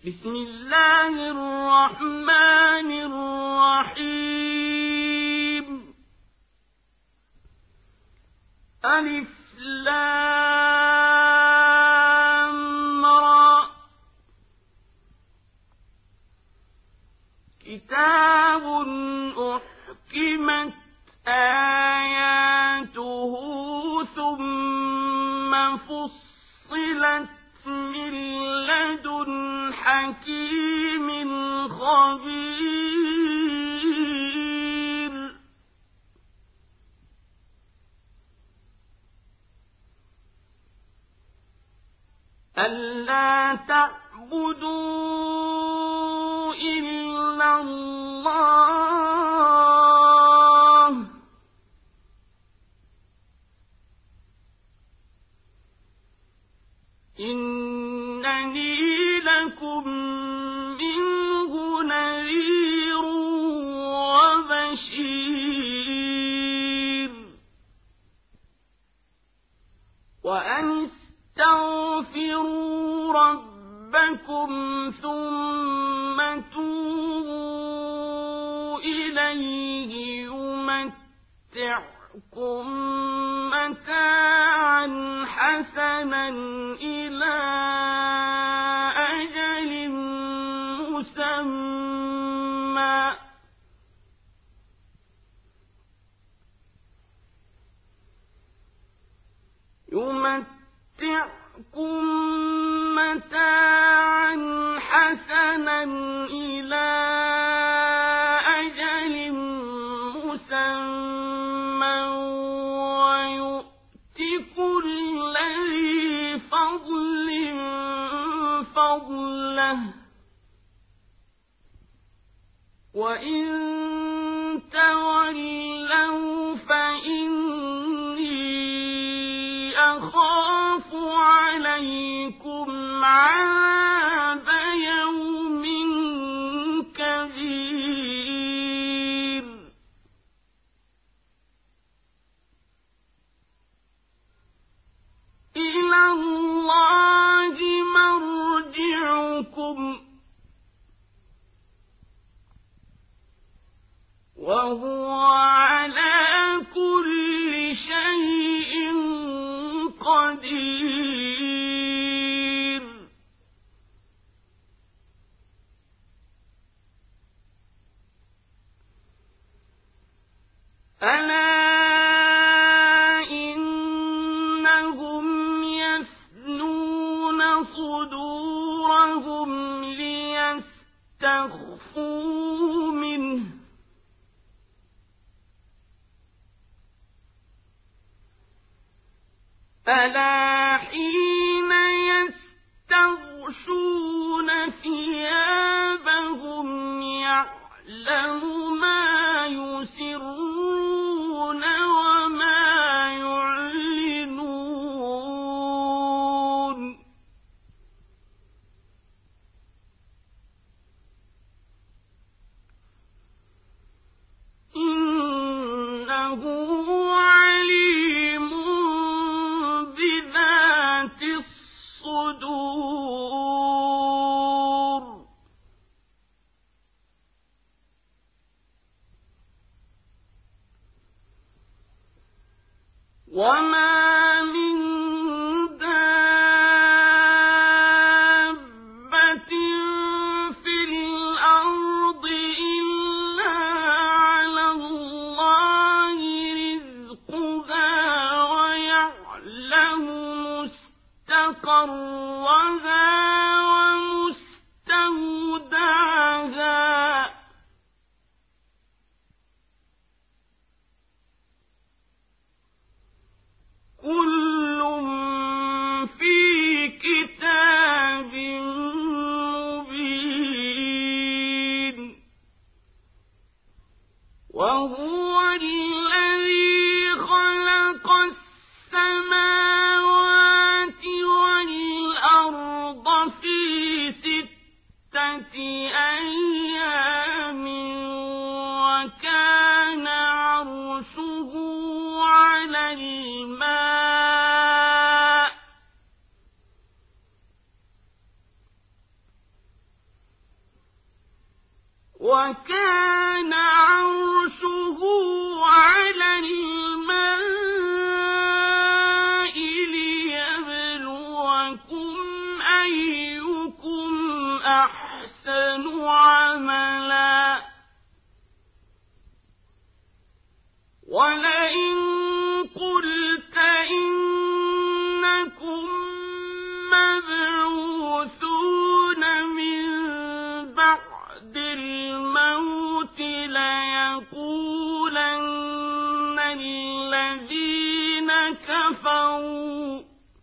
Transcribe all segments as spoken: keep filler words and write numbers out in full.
بسم الله الرحمن الرحيم. ألف لام را. كتاب أحكمت آياته ثم فصلت من لدن حكيم خبير. ألا تعبدوا إلا الله إنني لكم منه نذير وبشير. وأن استغفروا ربكم ثم توبوا إليه يمتعكم متاعا حسنا إلى أجل مسمى يمتعكم متاعا حسنا إلى أجل مسمى ويؤت كل ذي فضل فضله. وإن تولوا فإني أخاف عليكم عذاب يوم كبير. إلى الله مرجعكم وهو على كل شيء قدير. ألا إنهم يثنون صدورهم ليستخفوا منه ألا حين يستغشون ثيابهم يعلم ما يسرون وما يعلنون. إنه عليم بذات الصدور. وما من دابة في الأرض إلا على الله رزقها ويعلم مستقرها ومستودعها كل في كتاب مبين. وهو الذي خلق السماوات والأرض في ستة أيام وكان عرشه على الماء وكان عرشه على الماء ليبلوكم أيكم أحسن عملا ولئن قلت إنكم مبعوثون من بعد الموت ليقولن الذين كفروا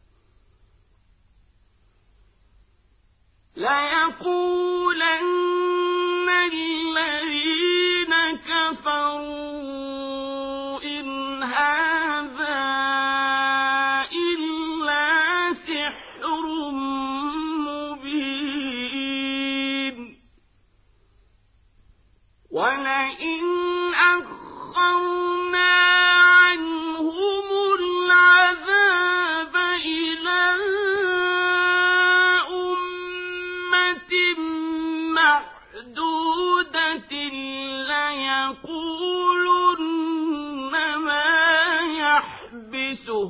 ليقولن الذين كفروا إن هذا إلا سحر مبين ولئن أخرنا عنهم العذاب إلى أمة معدودة ليقولن ما يحبسه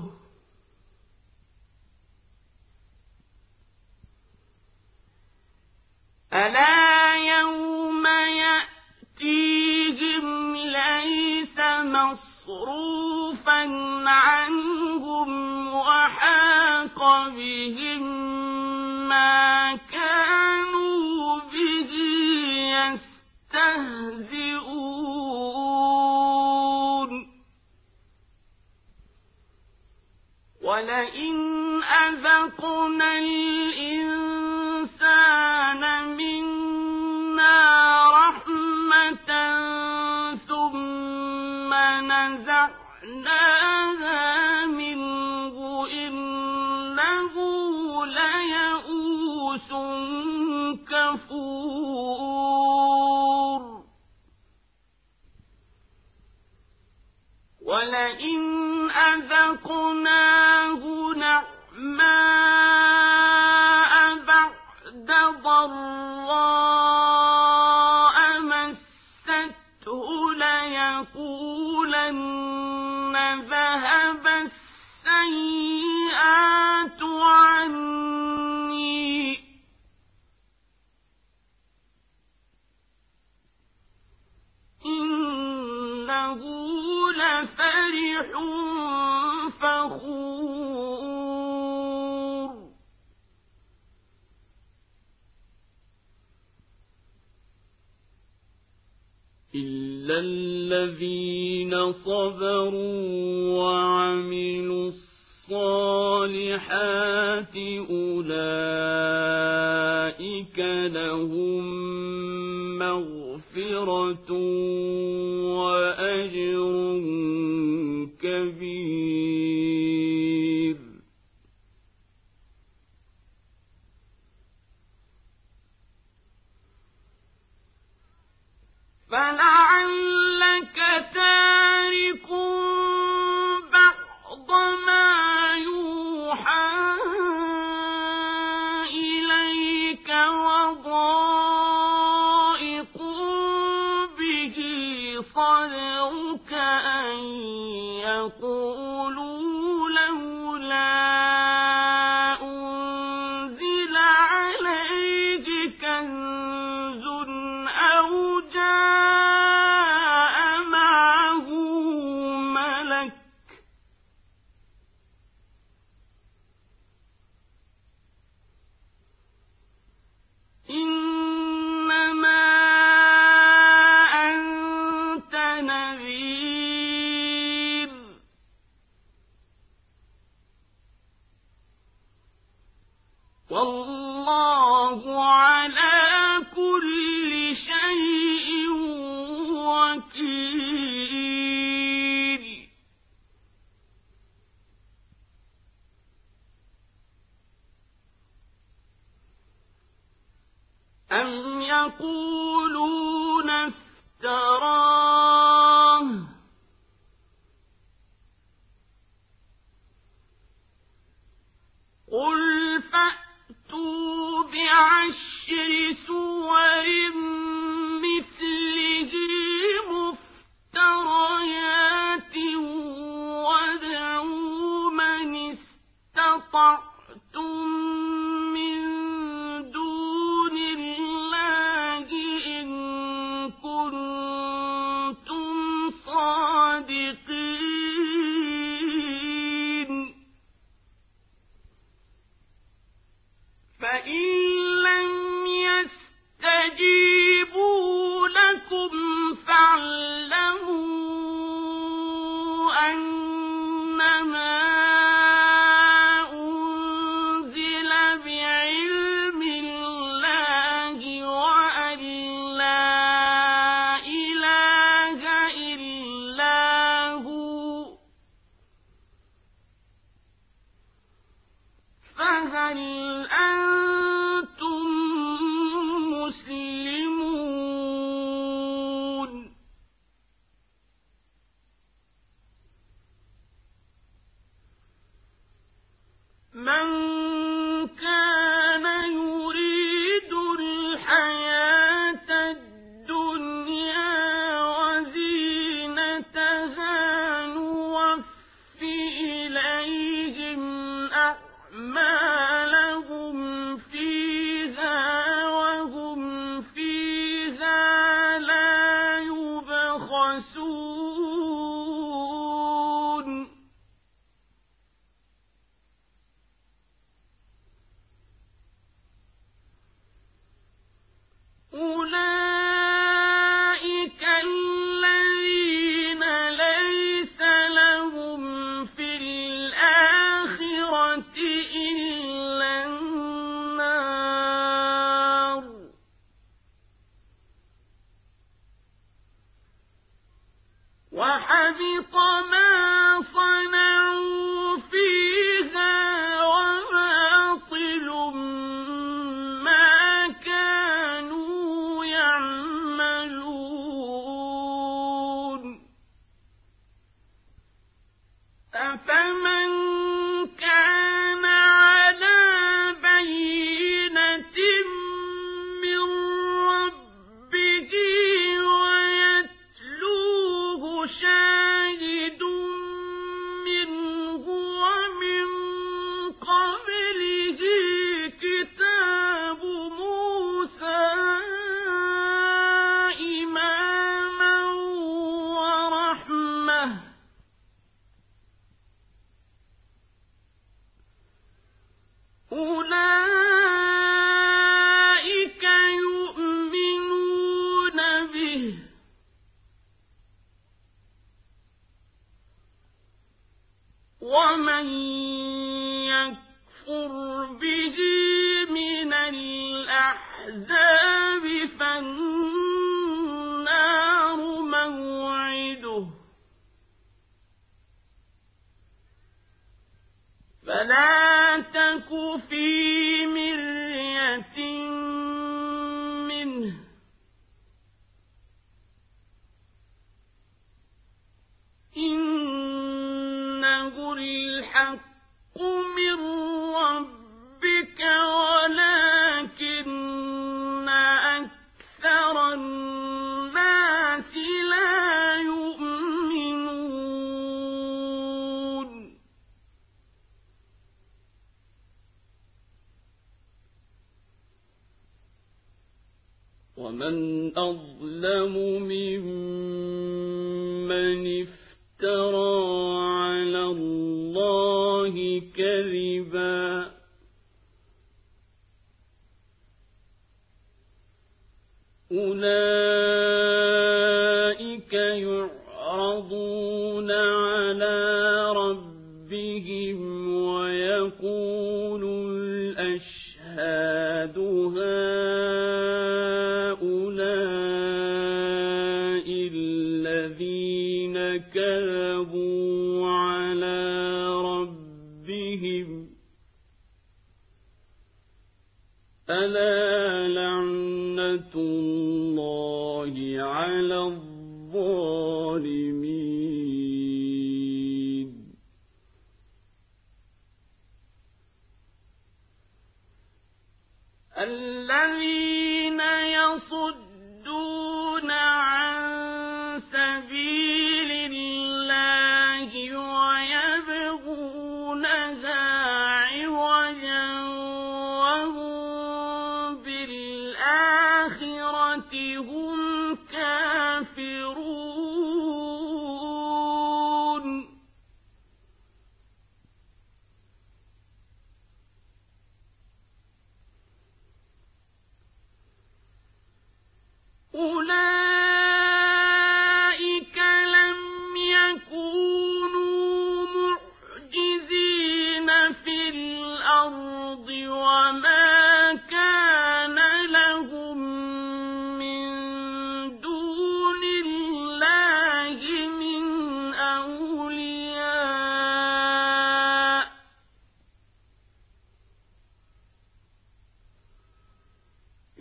ألا يوم يأتيهم ليس مصروفا عنهم وحاق بهم ما كانوا به يستهزئون ولئن أذقنا الإنسان منا رحمة ثم نزعناها منه إنه ليئوس كفور ولئن أذقناه نعماء بعد ضراء مسته ليقولن ذهب السيئات عني إنه لفرح فخور إلا الذين صبروا وعملوا الصالحات أولئك لهم مغفرة وأجر كبير فلعلك تارك بعض ما يوحى إليك وضائق به صدرك أن يقولوا لولا أنزل عليه كنز أو جاء معه ملك إنما أنت نذير والله على كل شيء وكيل أم يقولون افتراه قل فأتوا بعشر سور مثله فإن لم يستجيبوا لكم فاعلموا أنما أنزل بعلم الله وأن لا إله إلا هو فهل أنتم مسلمون؟ من كان يريد الحياة الدنيا وزينتها نوفي إليهم أعمالهم فيها وهم فيها لا يبخسون أولئك الذين ليس لهم في الآخرة إلا النار وحبط ما صنعوا فيها وباطل ما كانوا يعملون أفمن كان على بينة من ربه ويتلوه شاهد منه ومن قبله كتاب موسى إماما ورحمة أولئك يؤمنون به ومن يكفر به من الأحزاب فالنار موعده فلا تك في مرية منه إنه الحق من ربك ولكن أكثر الناس لا يؤمنون ومن أظلم ممن افترى على الله كذبا أولئك يعرضون على ربهم ويقول الأشهاد هؤلاء الذين كذبوا على ربهم ألا لعنة الله على الظالمين الذين يصدون عن سبيل الله ويبغونها عوجا وهم بالآخرة هم كافرون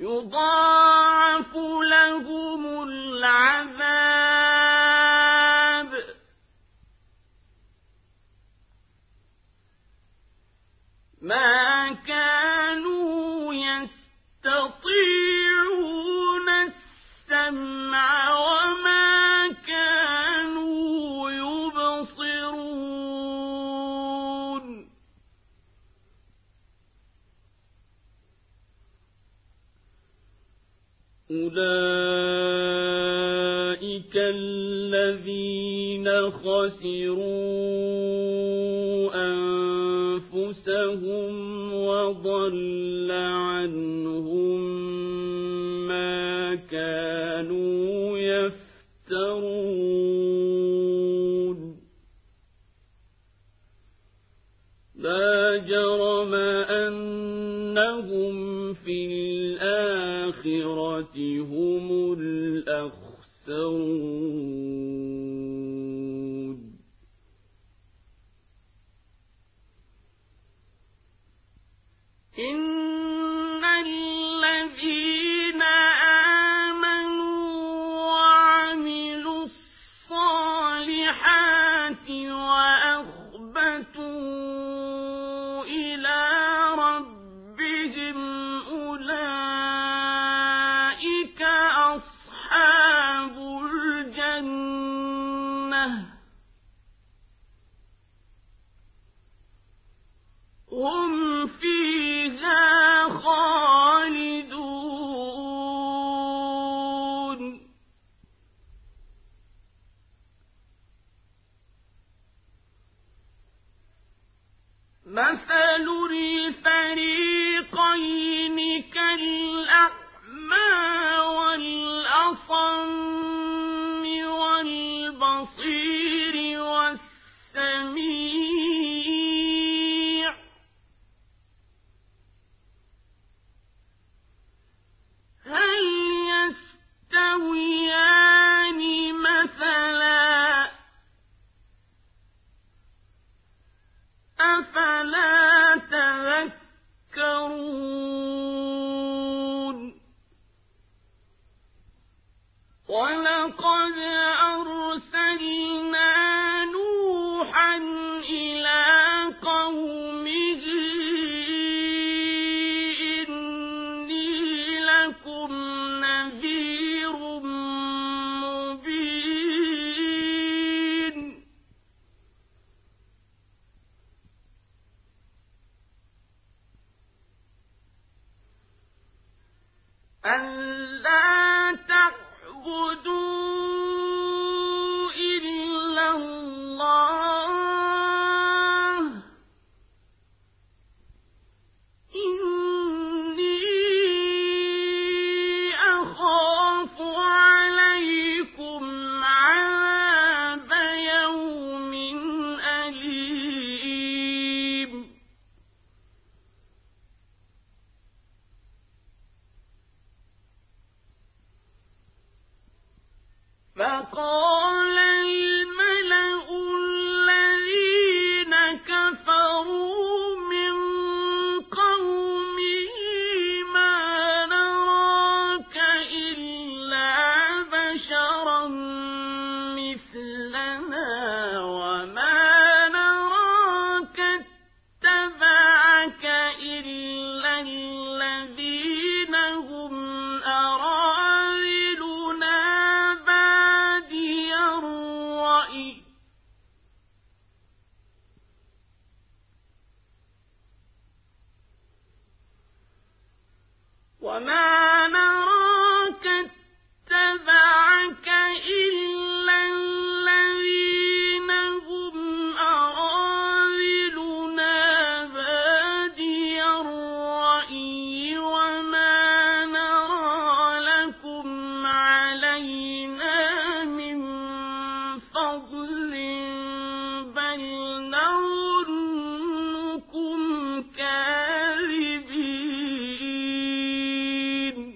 يضاعف لهم العذاب ما كانوا يستطيعون السمع وما كانوا يبصرون أولئك الذين خسروا أنفسهم وضل عنهم ما كانوا يفترون لا جرم أنهم في الآخرة هم الأخسرون إن الذين آمنوا وعملوا الصالحات وأخبتوا إلى ربهم أولئك أصحاب الجنة هم فيها خالدون مثل الفريقين كالأعمى والأصم والبصير والسميع هل يستويان مثلا أفلا تذكرون ولقد أرسلنا نوحا إلى قومه إني لكم نذير مبين ألا تعبدوا إلا الله إني أخاف عليكم عذاب يوم أليم فقال الملأ الذين كفروا من قومه ما نراك إلا بشرا مثلنا وما نراك اتبعك إلا الذين هم أراذلنا بادي الرأي وما نراك اتبعك إلا الذين هم أراذلنا بادي الرأي وما نرى لكم علينا من فضل بل نظنكم كاذبين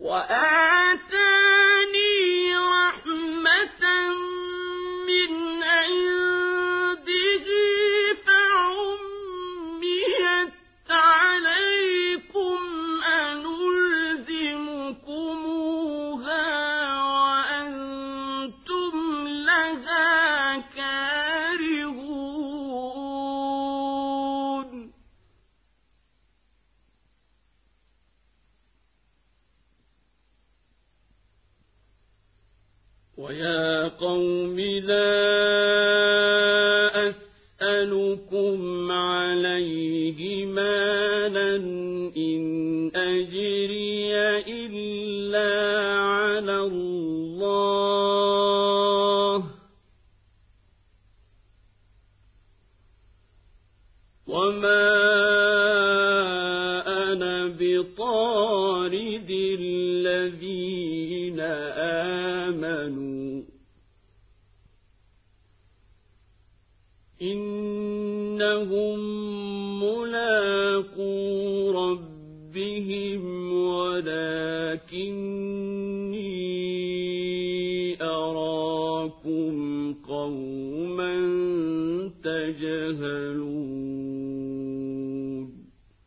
وآتاني رحمة من عنده فعميت عليكم أنلزمكموها وأنتم لها كارهون ويا قوم لا أسألكم عليه مالا إن أجري إلا على الله وما أنا بطارد الذين آمنوا إنهم ملاقو ربهم ولكني أراكم قوما تجهلون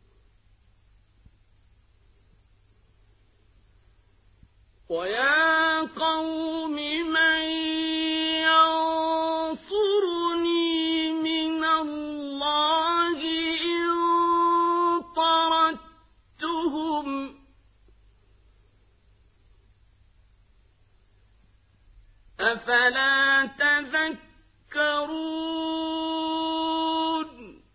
ويا قوم من ينصرني من الله إن طردتهم أفلا تذكرون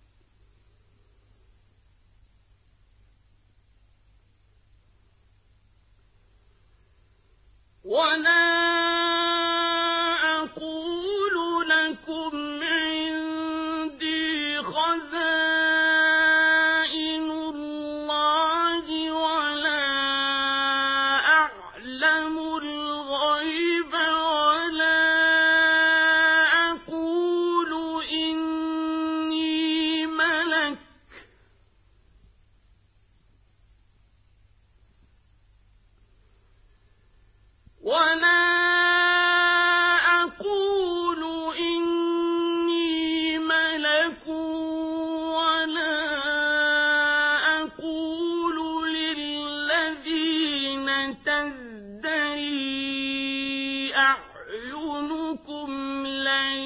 ولا أقول لكم عندي خزائن الله ولا أعلم الغيب ولا أقول إني ملك ولا أقول إني ملك ولا أقول للذين تزدري أعينكم لن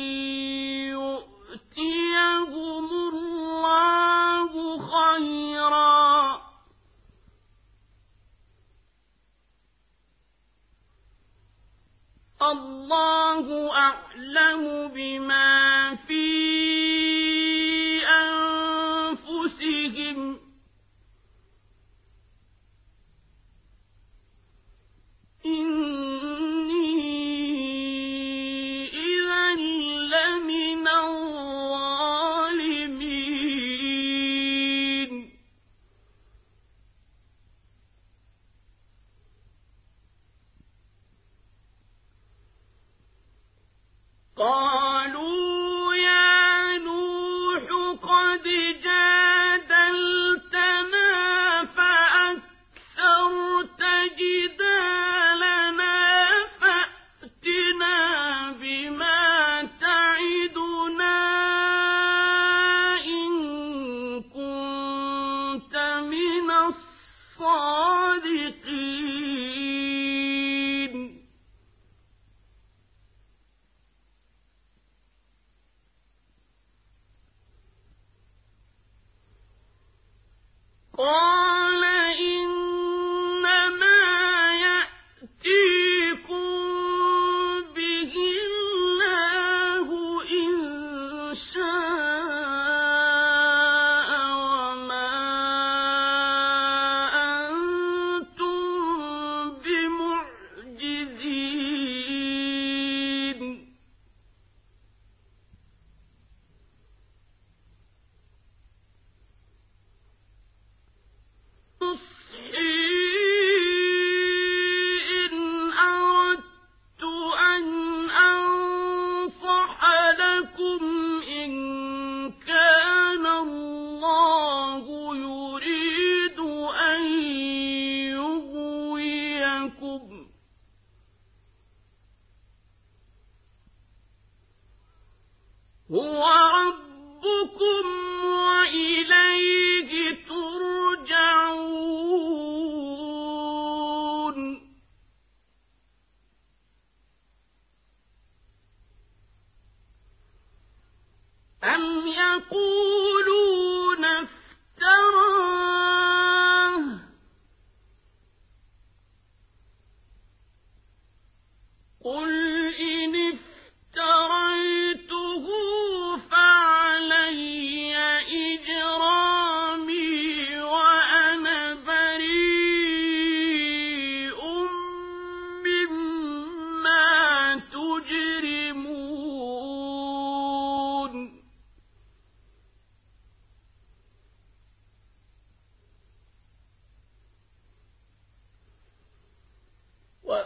يؤتيهم الله خيرا الله أعلم بما في أنفسهم إني إذا لمن الظالمين قالوا يا نوح قد جادلتنا فأكثرت جدالنا فأتنا بما تعدنا إن كنت من الصادقين.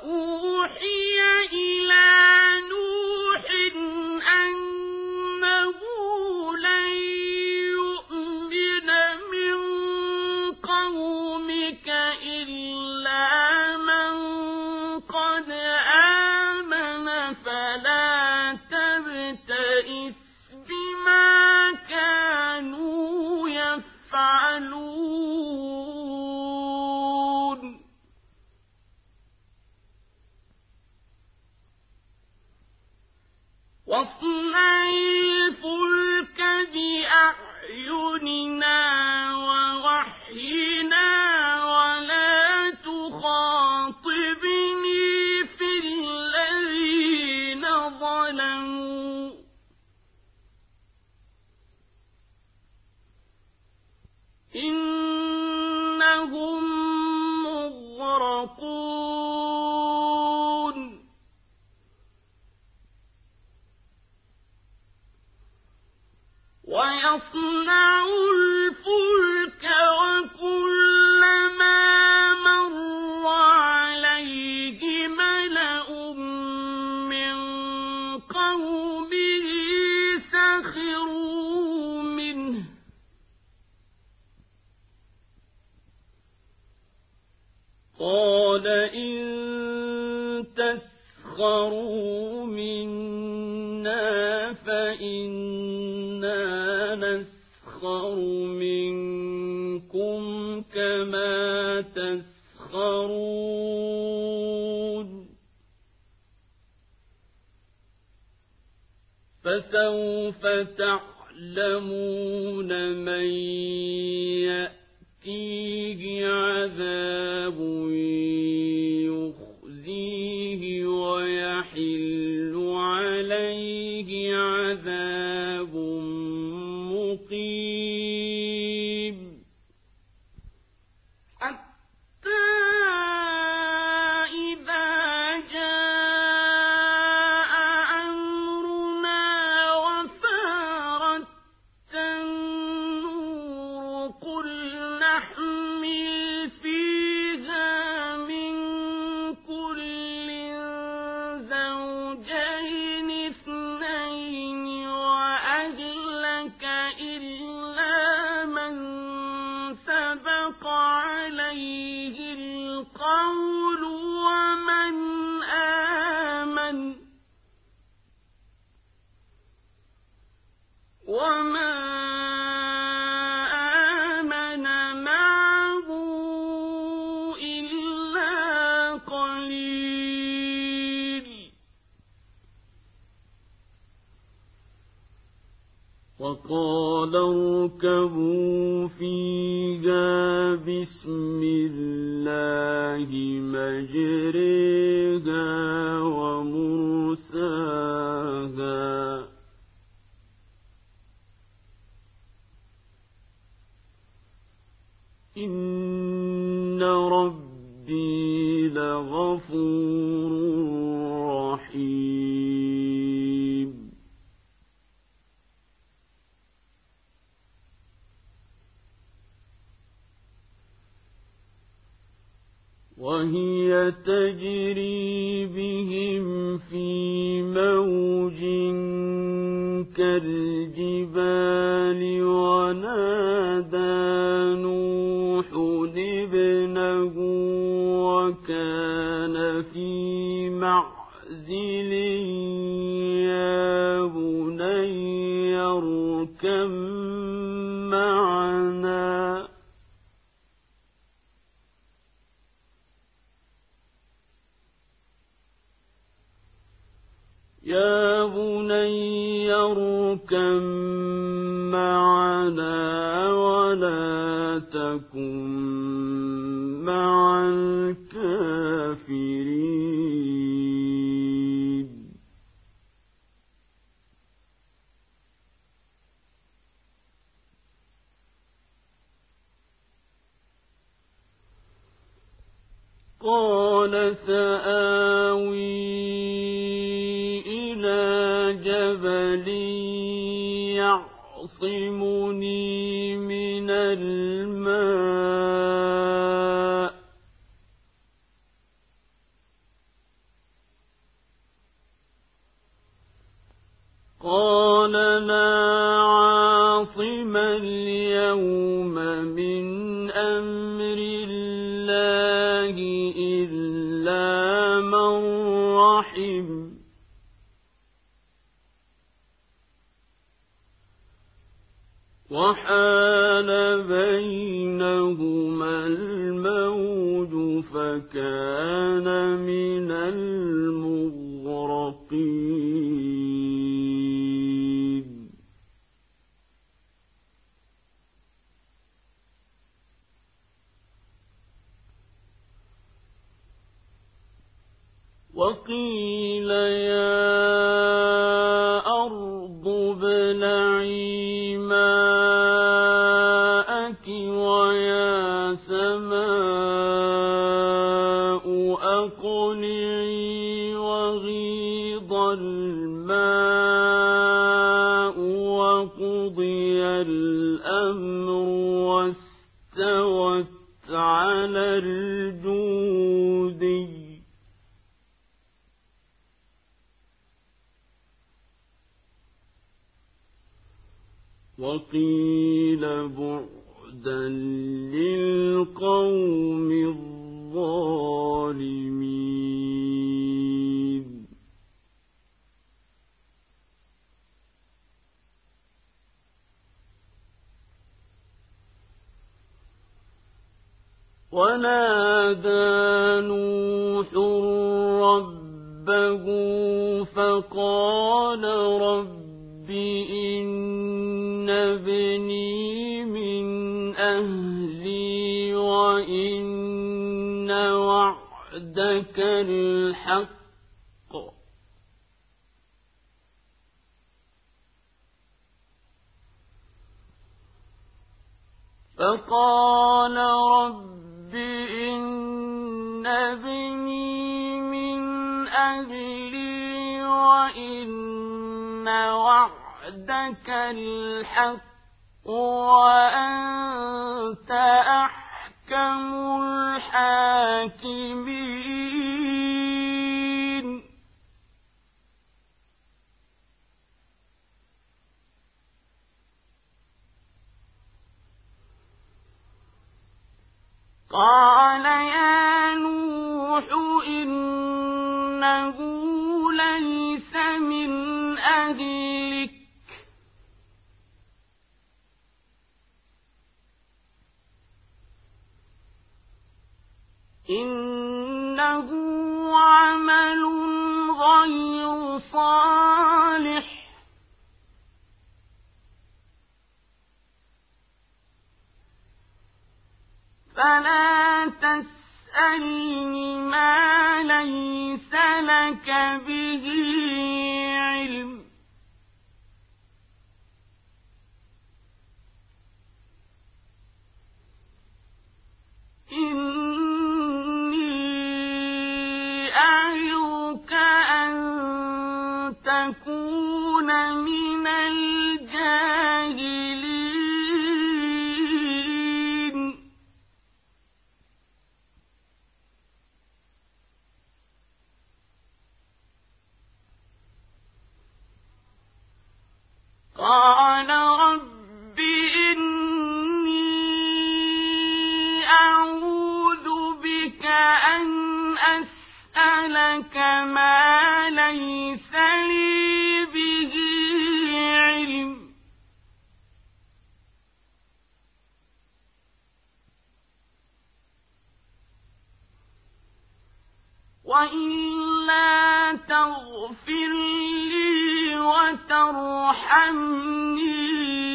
وأوحي إلى نوح أنه لن يؤمن من قومك إلا من قد آمن فلا تبتئس بما كانوا يفعلون واصنع الفلك بأعيننا ووحينا ولا تخاطبني في الذين ظلموا إنهم مغرقون ويصنع الفلك وكلما مر عليه ملأ من قومه سخروا منه قال إن تسخروا منا فإنا نسخر منكم كما تسخرون فسوف تعلمون من يأتيه عذاب يخزيه ويحل عليه عذاب مقيم حتى إذا جاء أمرنا وفارت النور قل نحمل فيها من كل زوجين اثنين وأهلك إلا من سبق عليه القول ومن آمن وما آمن معه إلا قليل وقال اركبوا فيها بسم الله مجريها ومرساها إن ربي لغفور رحيم وهي تجري بهم في موج كالجبال ونادى نوح ابنه وكان في معزل يا بني اركب معنا يا بني اركب معنا ولا تكن مع الكافرين قال سآوي جبل يعصمني من الماء الرحم وحال بينهما الموج فكان من المغرقين وقيل يا أرض ابلعي ماءك ويا سماء أقلعي وغيض الماء وقضي الأمر واستوت على الجودي وقيل بعدا للقوم الظالمين ونادى نوح ربه فقال رب إن ابني من أهلي وإن وعدك الحق فقال رب إن ابني من أهلي وإن وعدك الحق وأنت أحكم الحاكمين قال يا نوح إنه ليس من أهلك إنه عمل غير صالح فلا تسألني ما ليس لك به علم إني أعظك أن تكون من الجاهلين قال رب إني أعوذ بك أن أسألك ما ليس لي به علم وإلا تغفر لي وترحمني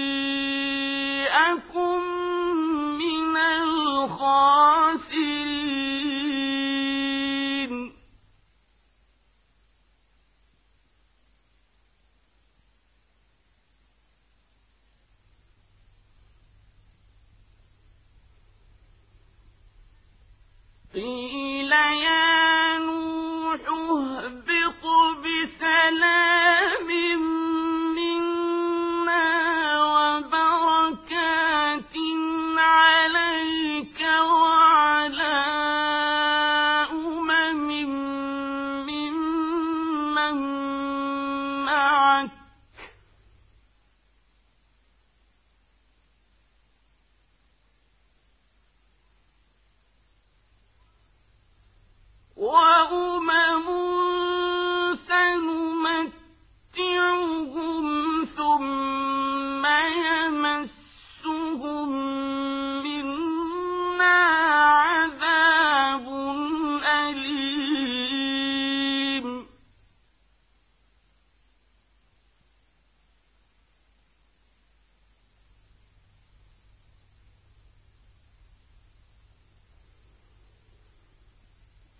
أكن من الخاسرين قيل يا نوح اهبط بسلام منا وبركات عليك وعلى أمم ممن معك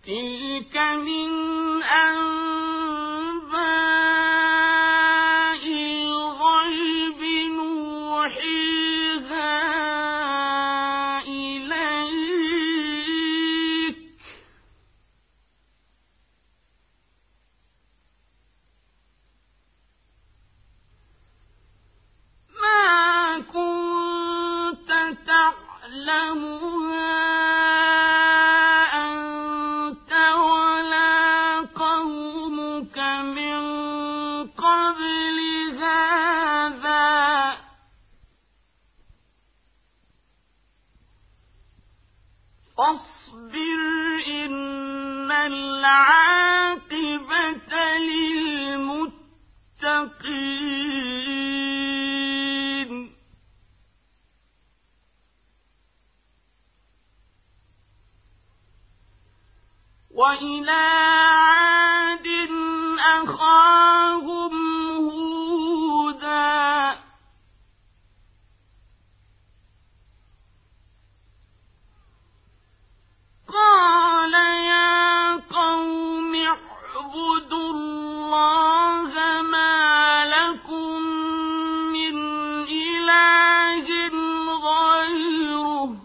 تلك من أنباء الغيب نوحيها إليك ما كنت تعلمها أنت ولا قومك من قبل هذا فاصبر إن العاقبة للمتقين وإلى عاد أخاهم هودا قال يا قوم اعبدوا الله ما لكم من إله غيره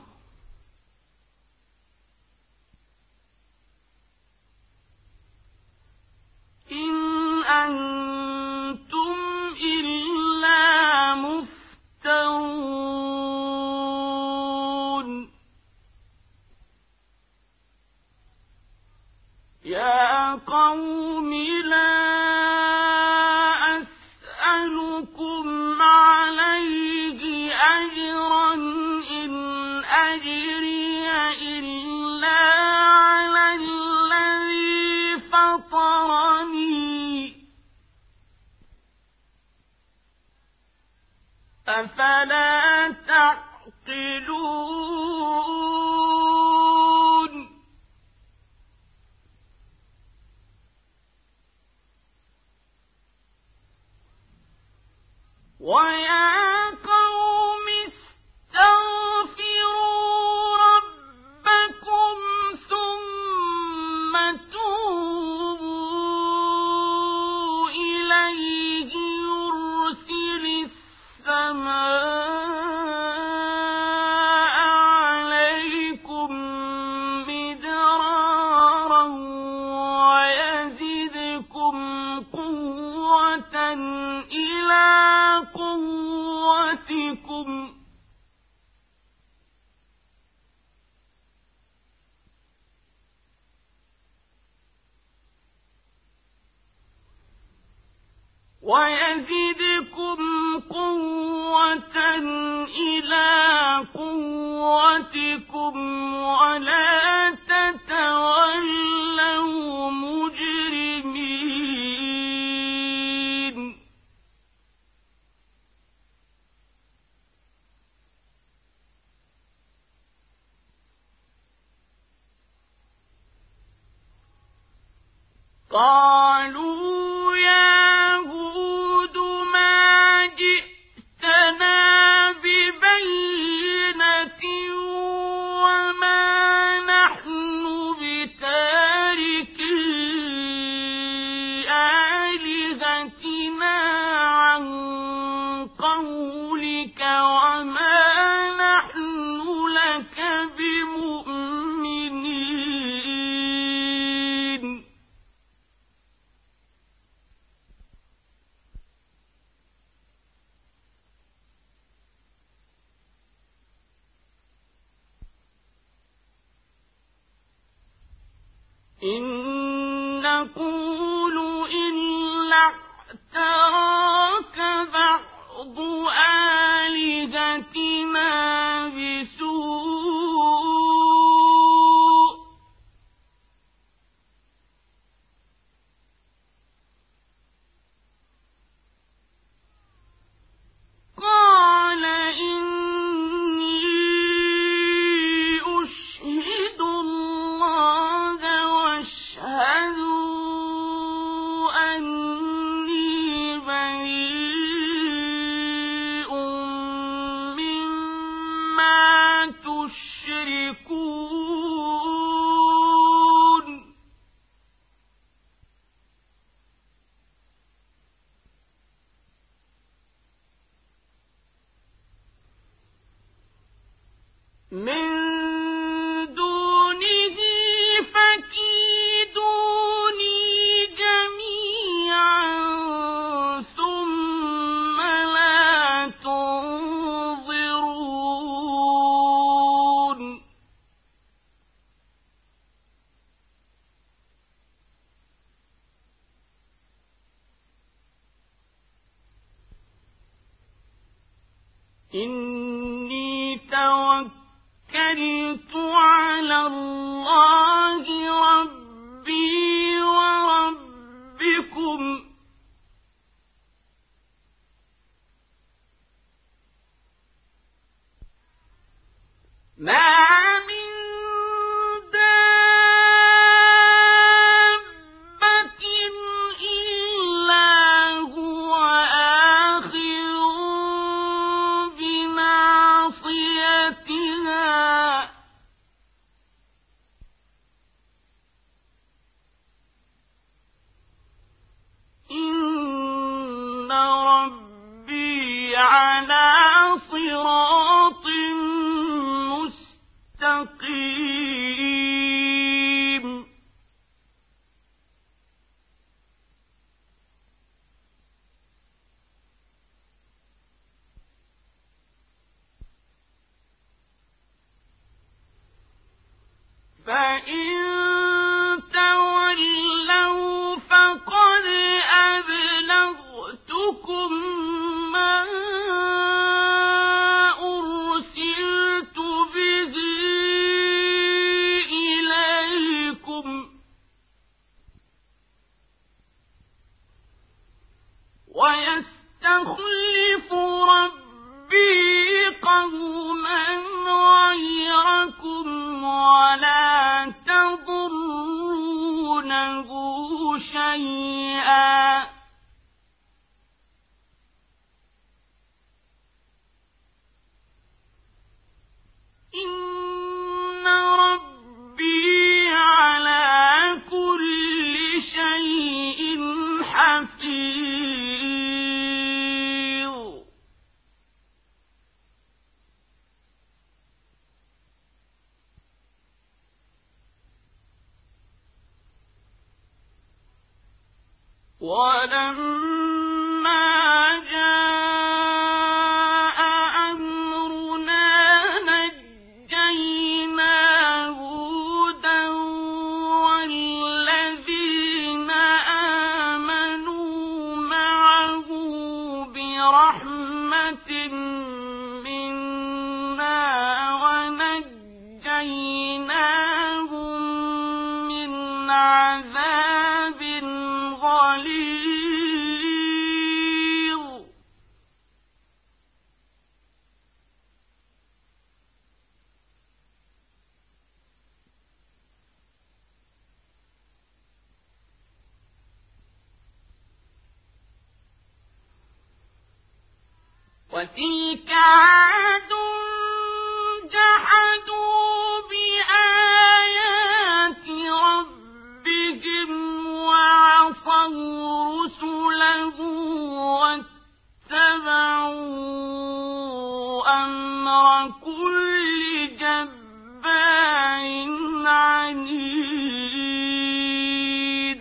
إن أنتم إلا مفترون يا قوم لا أسألكم عليه أجرا إن أجري إلا على الذي فطرني أفلا تعقلون ويا قوم استغفروا ربكم ثم توبوا إليه يرسل السماء عليكم مدرارا ويزدكم قوة إلى قوتكم ويزدكم قوة إلى قوتكم ولا تتولوا مجرمين قالوا يا هود ما جئتنا ببينة وما نحن بتاركي آلهتنا عن قولك وما نحن لك بمؤمنين إن نقول إلا اعتراك بعض آلهتنا بسوء قال إني أشهد الله واشهدوا أني بشير إني توكلت على الله ربي وربكم ما من دابة إلا هو آخذ بناصيتها إن ربي على صراط مستقيم فإن تولوا فقد أبلغتكم ما أرسلت به إليكم ويستخلف ربي قوما غيركم ولا تضرونه شيئا إن ربي على كل شيء حفيظ ولما جاء أمرنا نجينا هودا والذين آمنوا معه برحمة منا ونجيناهم من عذاب غليظ وتلك عاد جحدوا بآيات ربهم وعصوا رسله واتبعوا أمر كل جبار عنيد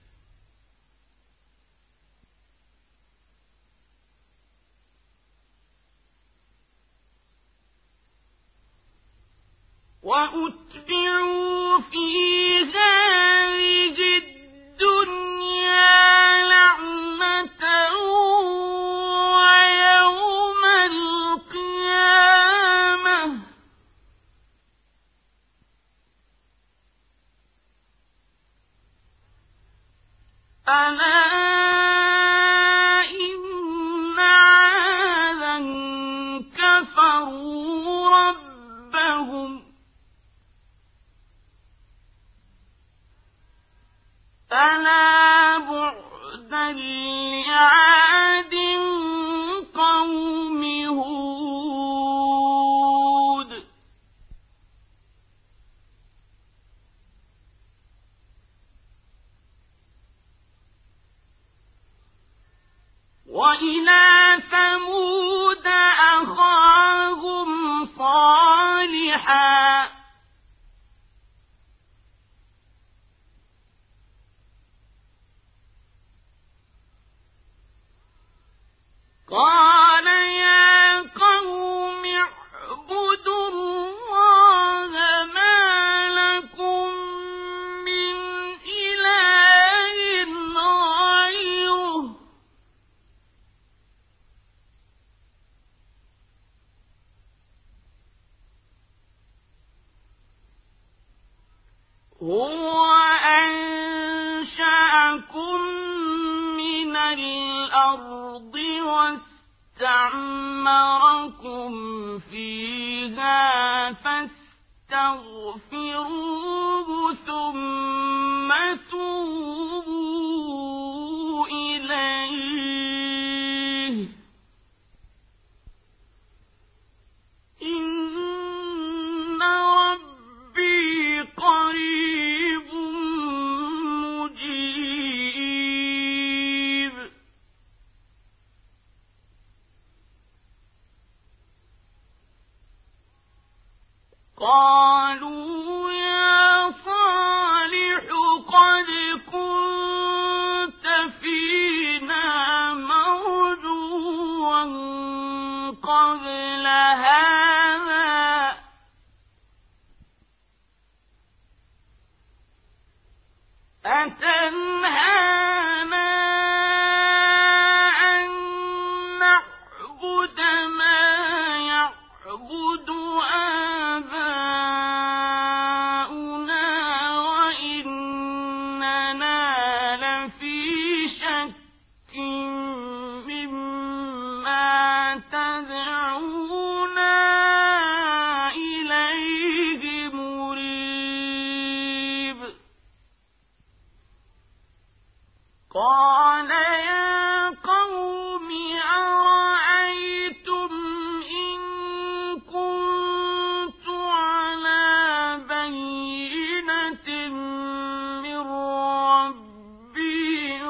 وأتبعوا في هذه الدنيا لعنة ويوم القيامة ألا إن عادا كفروا ربهم فلا بعدا لعاد قوم هود وإلى ثمود أخاهم صالحا قال يا قوم اعبدوا الله ما لكم من إله غيره هو أنشأكم من الأرض واستعمركم فيها فاستغفروه ثم توبوا إليه إن ربي قريب مجيب قالوا يا صالح قد كنت فينا مرجوا قبل هذا أتنهانا أن نعبد ما يعبد آباؤنا وإننا لفي شك مما تدعونا إليه مريب قال يا قوم أرأيتم إن كنت على بينة من ربي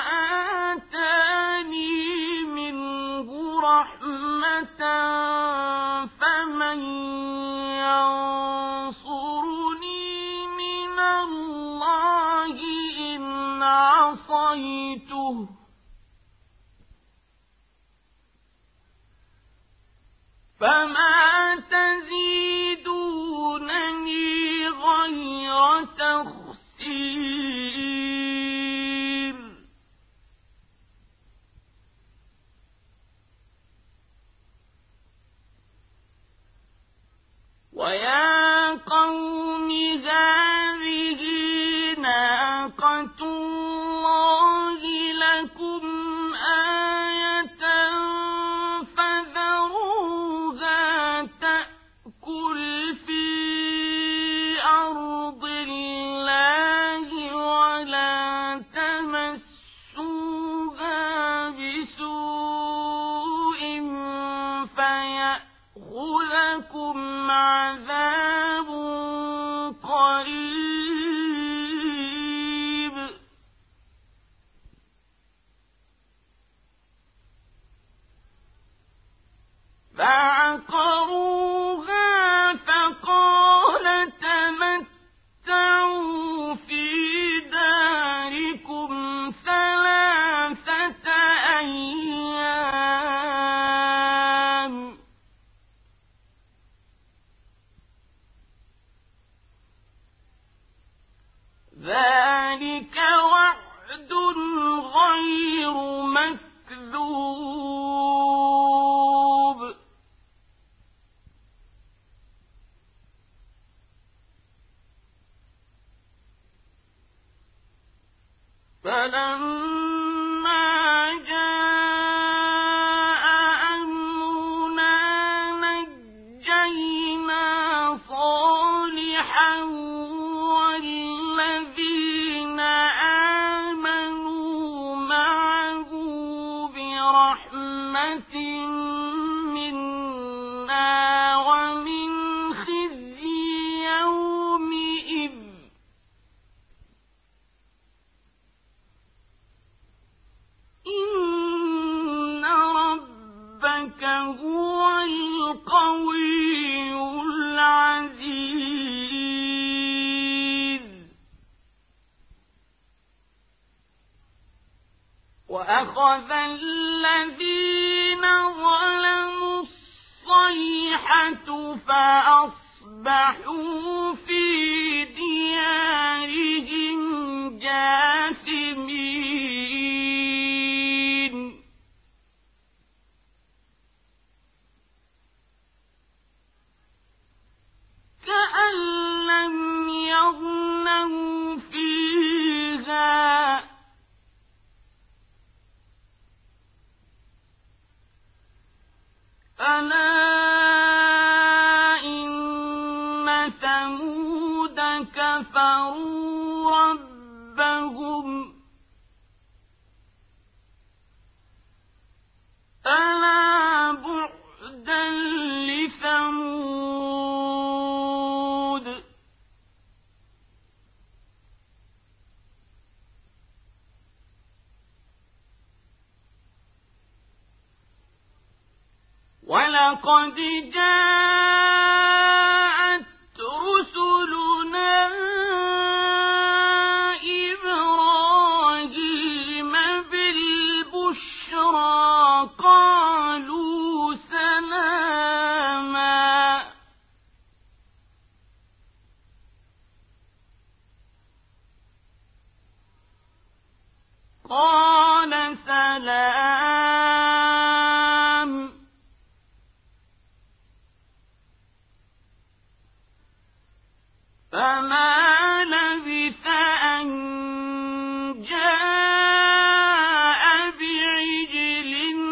وآتاني منه رحمة فمن ينصرني من الله إن عصيته فما تزيدونني غير تخسير ويا قوم هذه ناقة الله لكم آية فذروها تأكل في أرض الله ولا تمسوها بسوء فيأخذكم عذاب قريب فعقروها فقال تمتعوا في داركم ثلاثة أيام ذلك وعد غير مكذوب فلما جاء أمرنا نجينا صالحا والذين آمنوا معه برحمة منا ومن خزي يومئذ إن ربك هو القوي العزيز وأخذ الذين ظلموا الصيحة فأصبحوا في ديارهم جاثمين كأن لم يغنوا كفروا ربهم ألا بعدا لثمود ولقد جاءت رسلنا إبراهيم بالبشرى قالوا سلاما قال سلام فما لبث أن جاء بعجل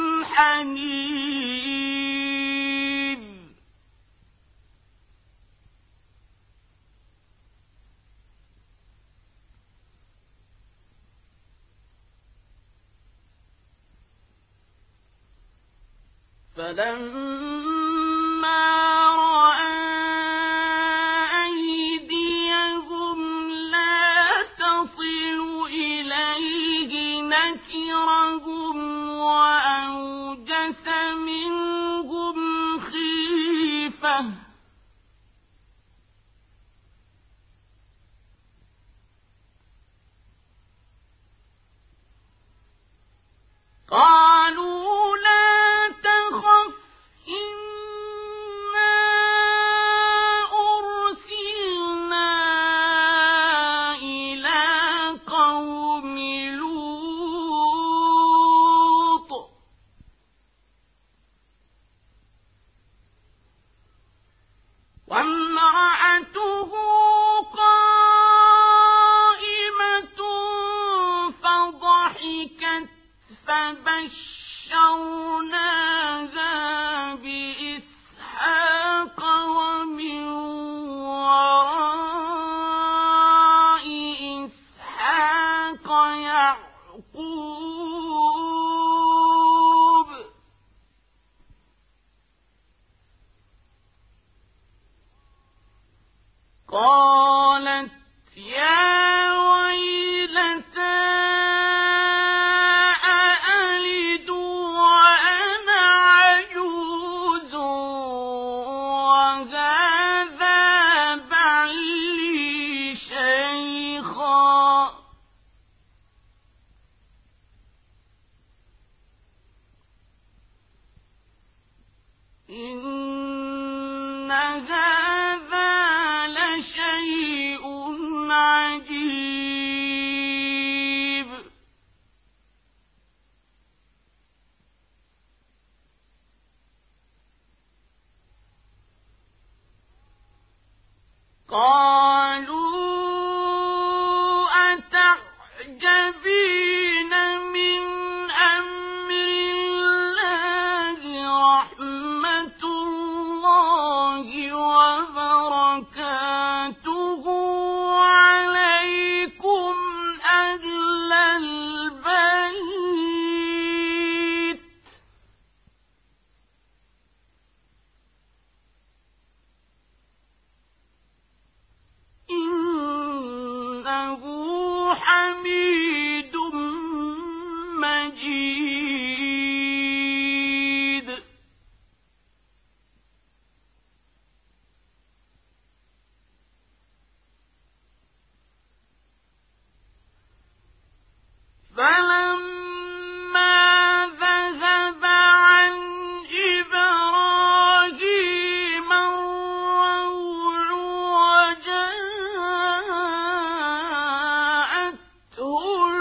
حنيذ فلما رأى نكرهم وأوجس منهم خيفة قالوا لا تخف إنا أرسلنا إلى قوم وامرأته قائمة فضحكت فبشرناها بإسحاق ومن وراء إسحاق يعقوب قالت يا ويلتى أألد وأنا عجوز وهذا بعلي شيخا إن هذا شيء عجيب قالوا أتعجبين من أمر الله رحمة الله وبركاته عليكم أهل البيت إنه حميد مجيد فلما ذهب عن إبراهيم الروع وجاءته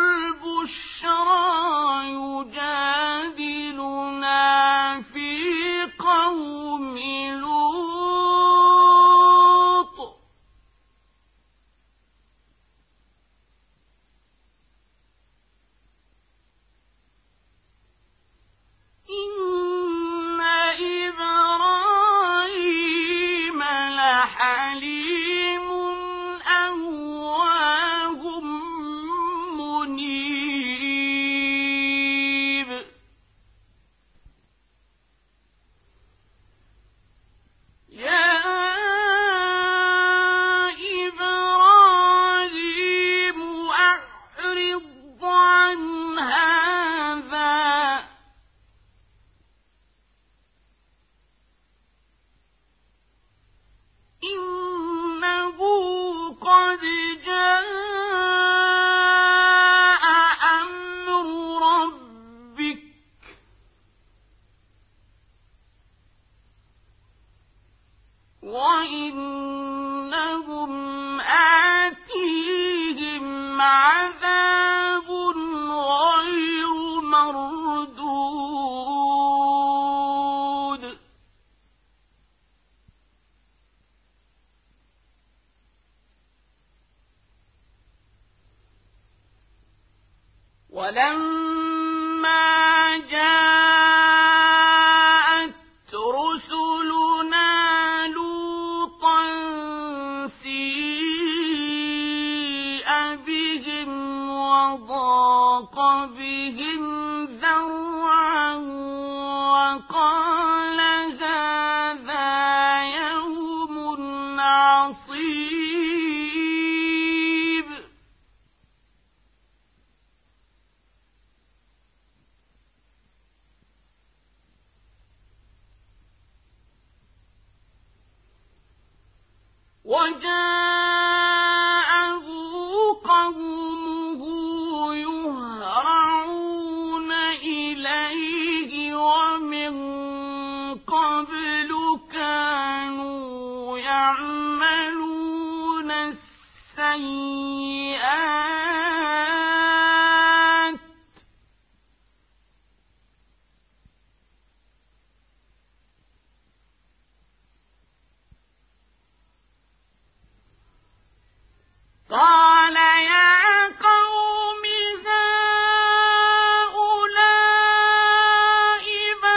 وإنهم آتيهم عذاب غير مردود ولما جاءت رسلنا لوطا سيء بهم وضاق بهم ذرعا وقال هذا يوم عصيب وجاءه قومه يهرعون إليه ومن قبل كانوا يعملون السيئات قال يا قوم هؤلاء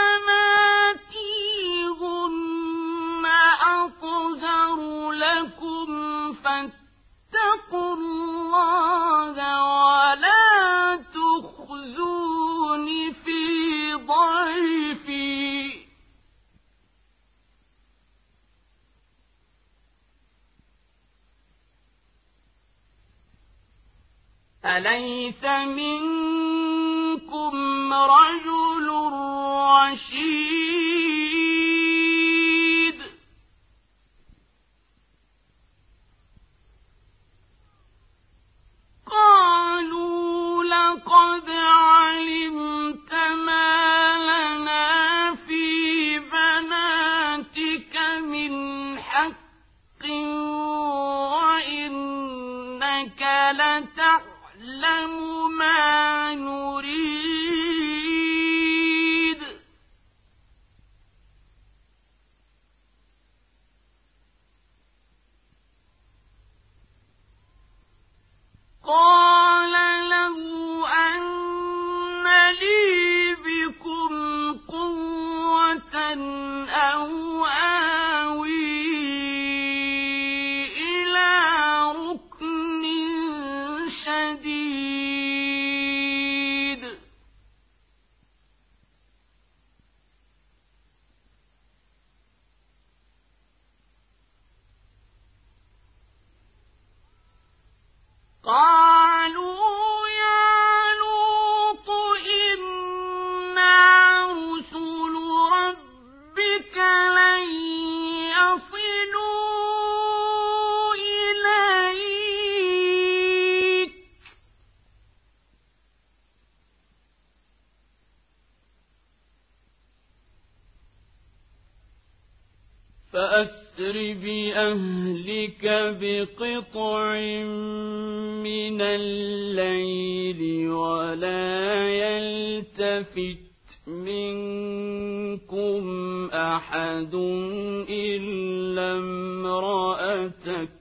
بناتي هن أطهر لكم فاتقوا الله ولا تخزون في ضيفي أليس منكم رجل رشيد قالوا لقد علمت ما لنا في بناتك من حق وإنك لتعلم تعلم ما نريد قال له أن لي بكم قوة أو آوي إلى ركن شديد قالوا يا لوط إنا رسل ربك لن يصلوا إليك فأسر بأهلك بقطع من الليل ولا يلتفت منكم أحد إلا امرأتك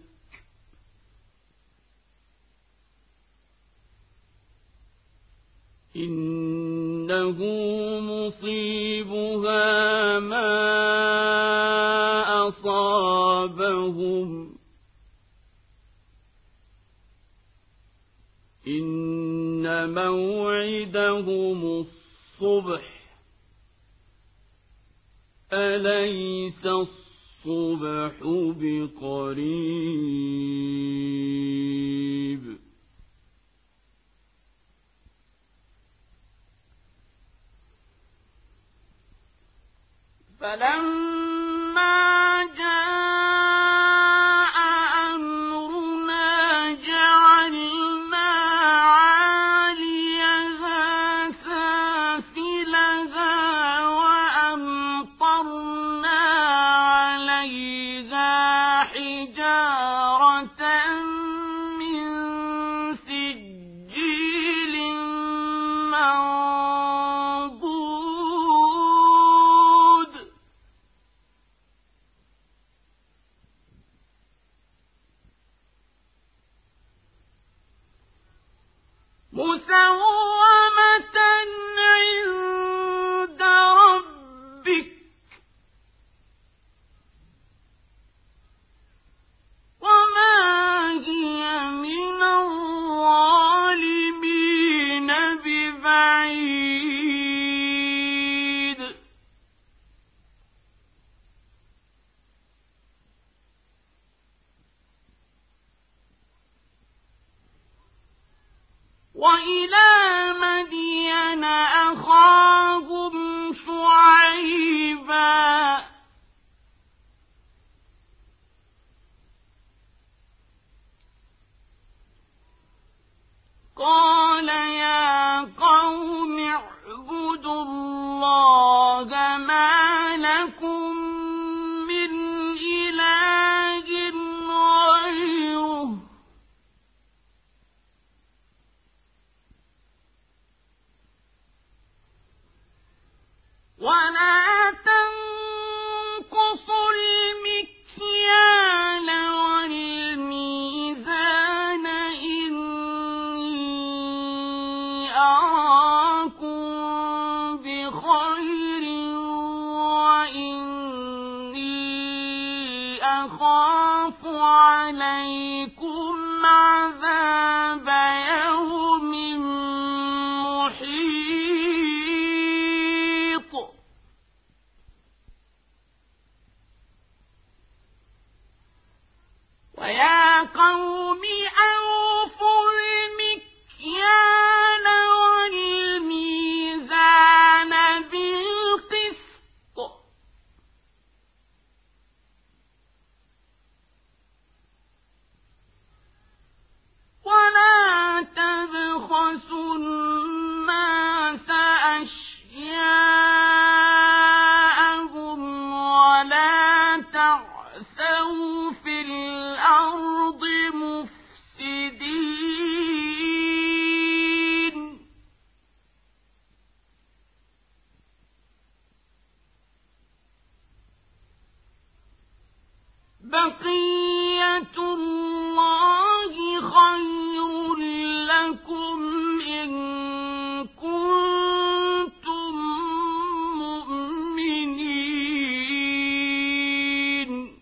إنه مصيبها ما أصابهم إن موعدهم الصبح أليس الصبح بقريب فلما جاء أمرنا مسومة عند ربك وما هي من الظالمين ببعيد وإلى مدين أخاهم شعيبا قال يا قوم اعبدوا الله ما لكم من إله غيره ولا تنقصوا المكيال والميزان إني أراكم بخير وإني أخاف عليكم عذاب يوم محيط ويا قوم أوفوا المكيال والميزان بالقسط ولا تبخسوا الناس أشياءهم ولا تعثوا في الأرض مفسدين بقية الله خير لكم إن كنتم مؤمنين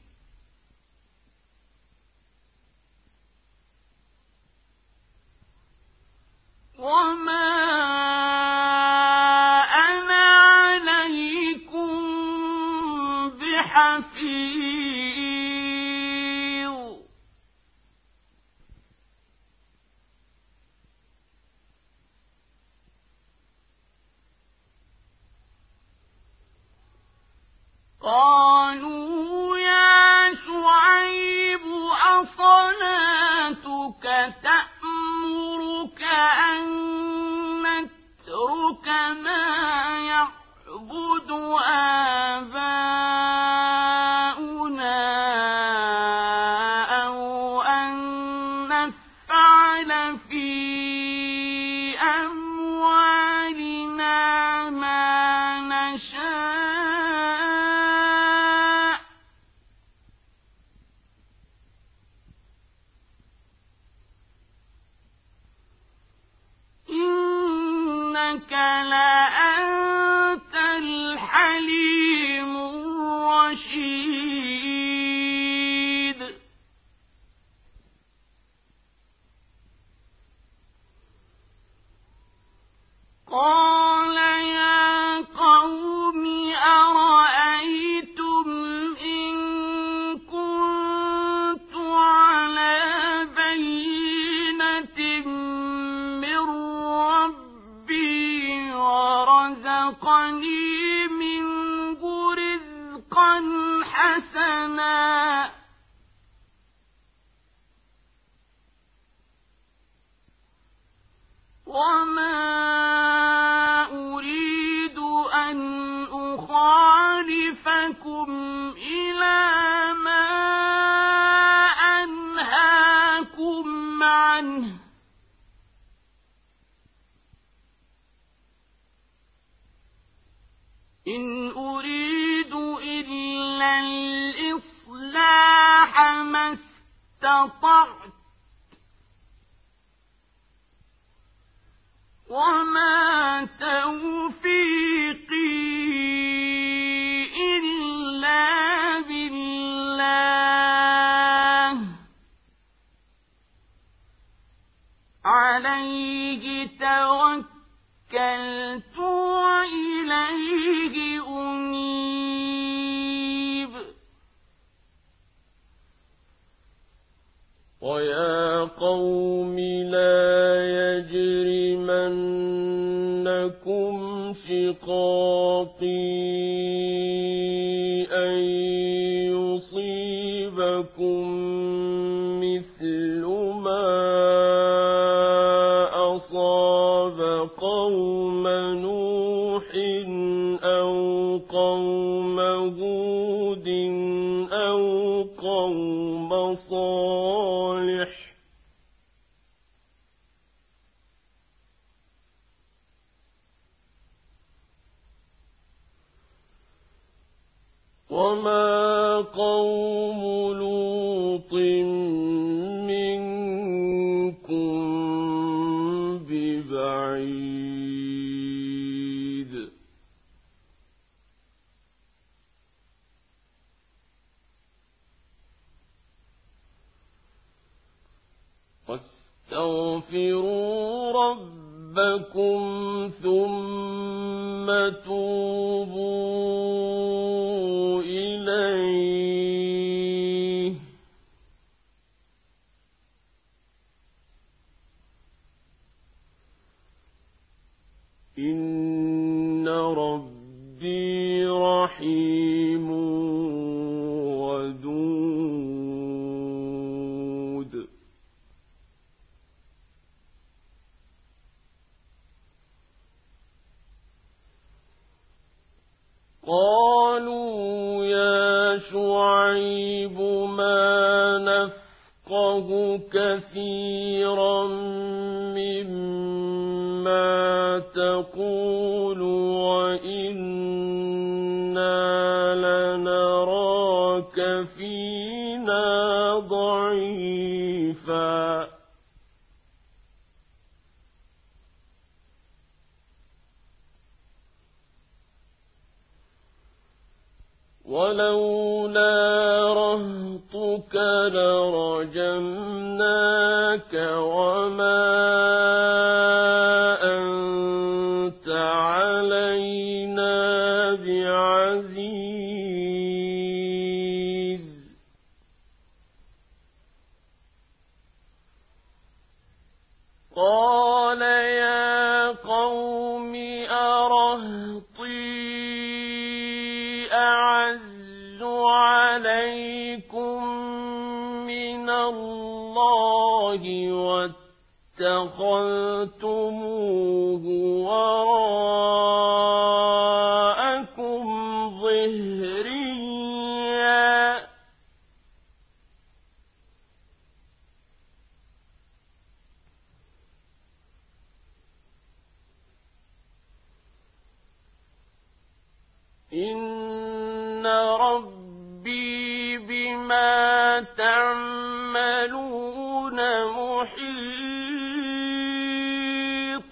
وما أنا عليكم بحفيظ قالوا يا شعيب أصلاتك تأمرك أن نترك ما يعبد آباؤنا أو أن نفعل في أموالنا ما نشاء إنك لأنت الحليم الرشيد قال يا قوم أرأيتم إن كنت على بينة من ربي ورزقني منه رزقا حسنا وما أريد أن أخالفكم إلى ما أنهاكم عنه إن أريد إلا الإصلاح ما استطعت عليه توكلت وإليه أنيب ويا قوم لا يجرمنكم شقاقي أن يصيبكم مثل ما أصاب قوم نوح أو قوم هود أو قوم صالح وما قوم لوط منكم ببعيد واستغفروا ربكم ثم توبوا إليه إن ربي رحيم ودود قالوا يا شعيب ما نفقه كثيرا مما تقول وإنا لنراك فينا ضعيفا ولولا رهطك لرجمناك وما أنت علينا بعزيز قال يا قوم أرهطي أعز عليكم من الله واتخذتموه وراءكم ظهريا إن ربي بما تعملون محيط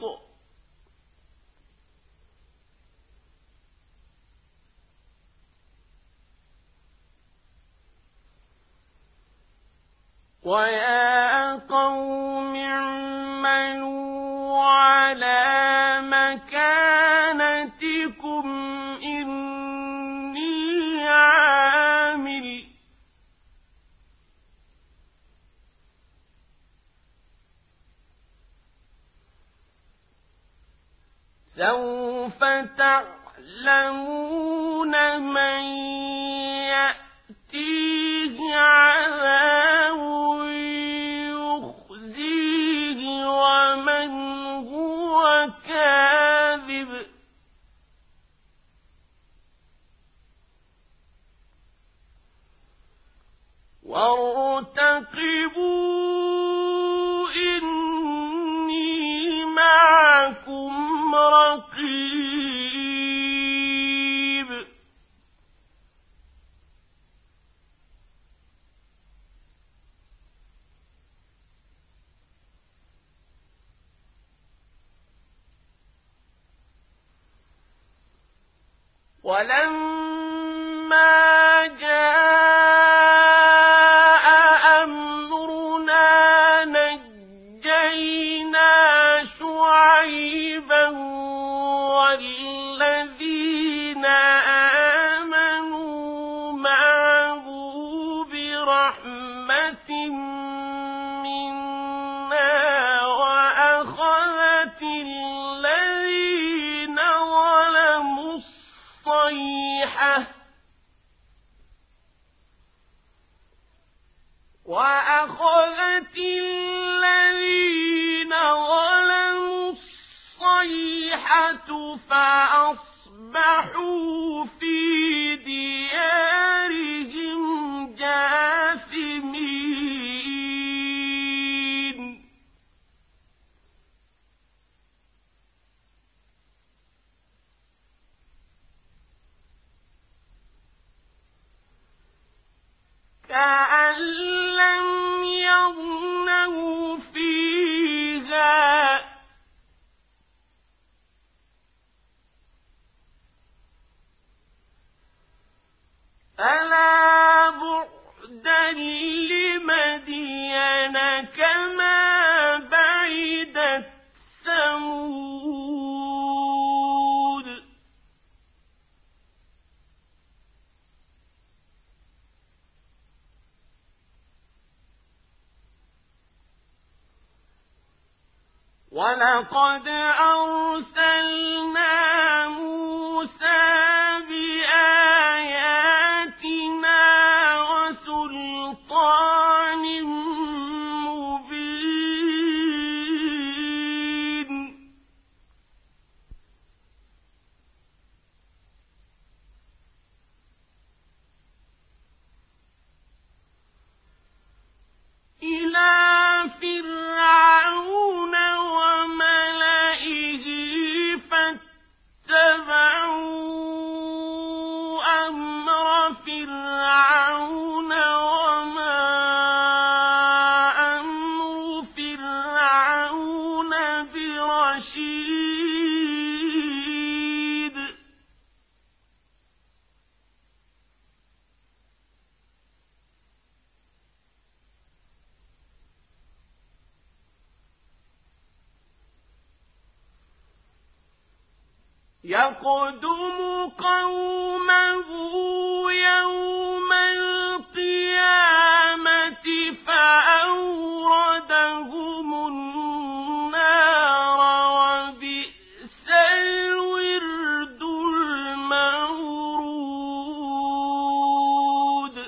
ويا قوم اعملوا على مكانتكم إني عامل سوف تعلمون من يأتيه عذاب يخزيه ومن هو كاذب وارتقبوا إني معكم رقيب ولما جاء أمرنا نجينا وأخذت الذين ظلموا الصيحة فأصبحوا في ديارهم جاثمين كأن لم يغنوا فيها ألا بعدا لمدين كما بعدت ثمود ولقد أرسلنا موسى بآياتنا وسلطان مبين إلى فرعون وملئه فاتبعوا أمر فرعون وما أمر فرعون برشيد يقدم قومه يوم القيامة فأوردهم النار وبئس الورد المورود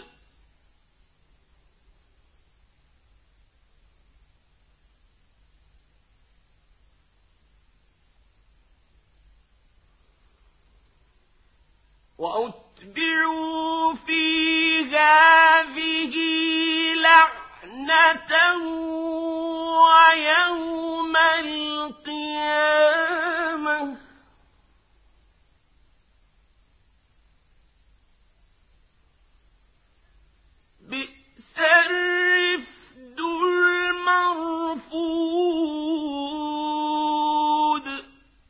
وأتبعوا في هذه لعنة ويوم القيامة بئس الرفد المرفود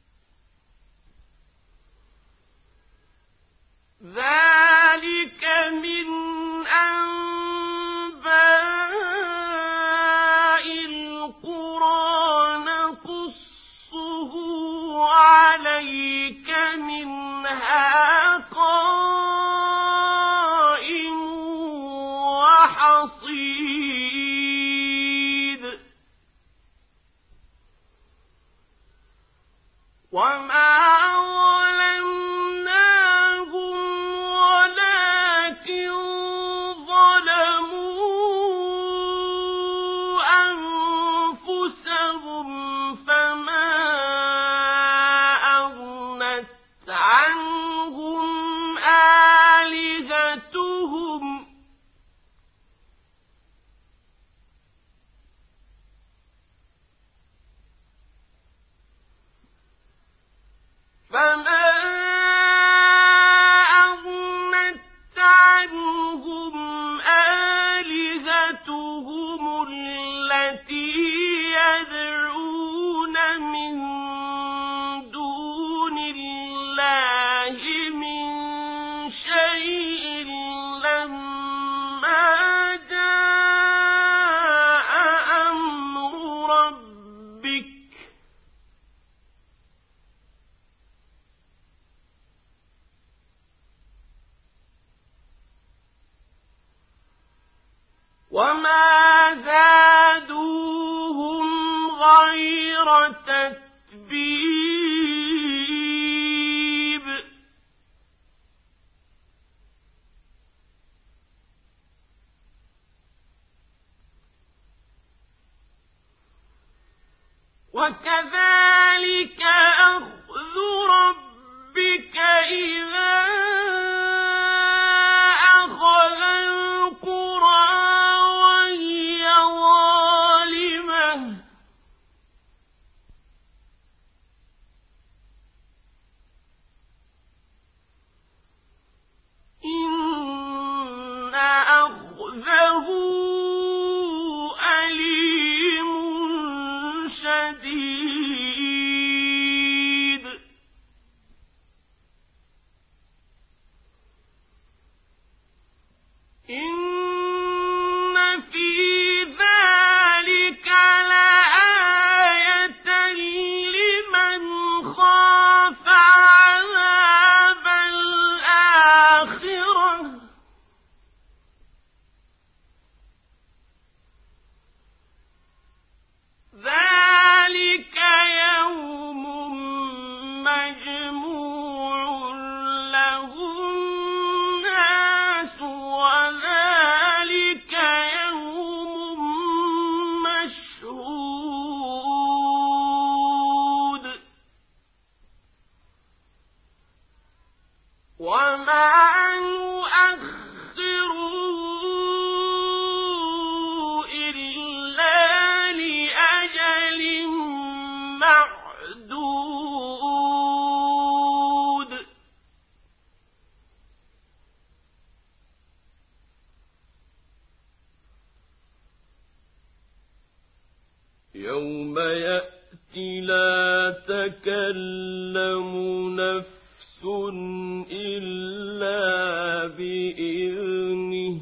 ذلك من أنباء القرى نقصه عليك منها قائم وحصيد وما فما أغنت عنهم آلهتهم التي يدعون من دون الله من شيء لما جاء أمر ربك وما زادوهم غير تتبيب وكذلك أخذ ربك إذا أخذ القرى وهي ظالمة إن أخذه أليم شديد إن في ذلك لآية لمن خاف عذاب الآخرة ذلك يوم مجموع له الناس وذلك يوم مشهود وما نؤخره إلا لأجل معدود يوم يأتي لا تكلم نفس إلا بإذنه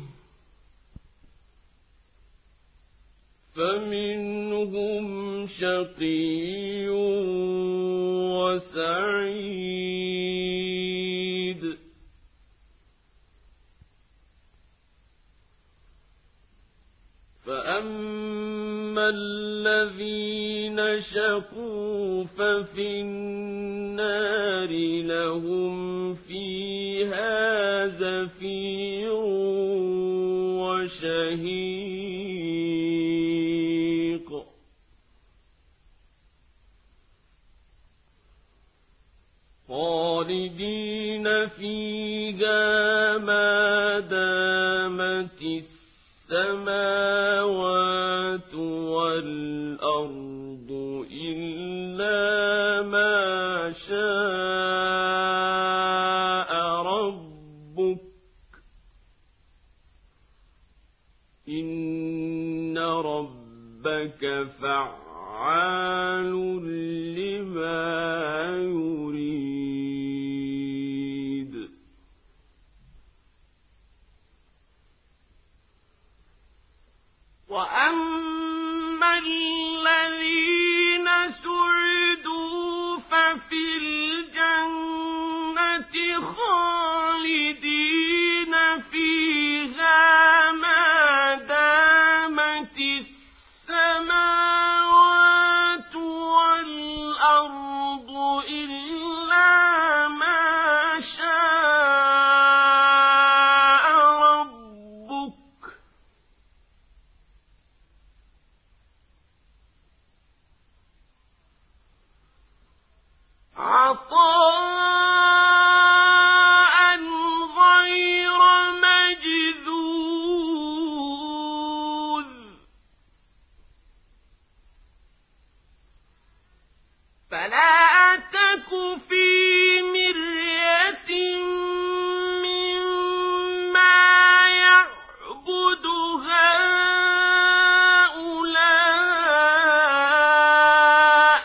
فمنهم شقي وسعيد فأما الذين شقوا ففي النار لهم فيها زفير وشهيق خالدين فيها ما دامت السماوات والأرض إلا ما شاء ربك إن ربك فعال لما يريد وأما الذين سعدوا ففي الجنة خالدين فيها ما دامت السماوات والأرض إلا ما شاء ربك عطاء غير مجذوذ فلا تك في مرية مما يعبد هؤلاء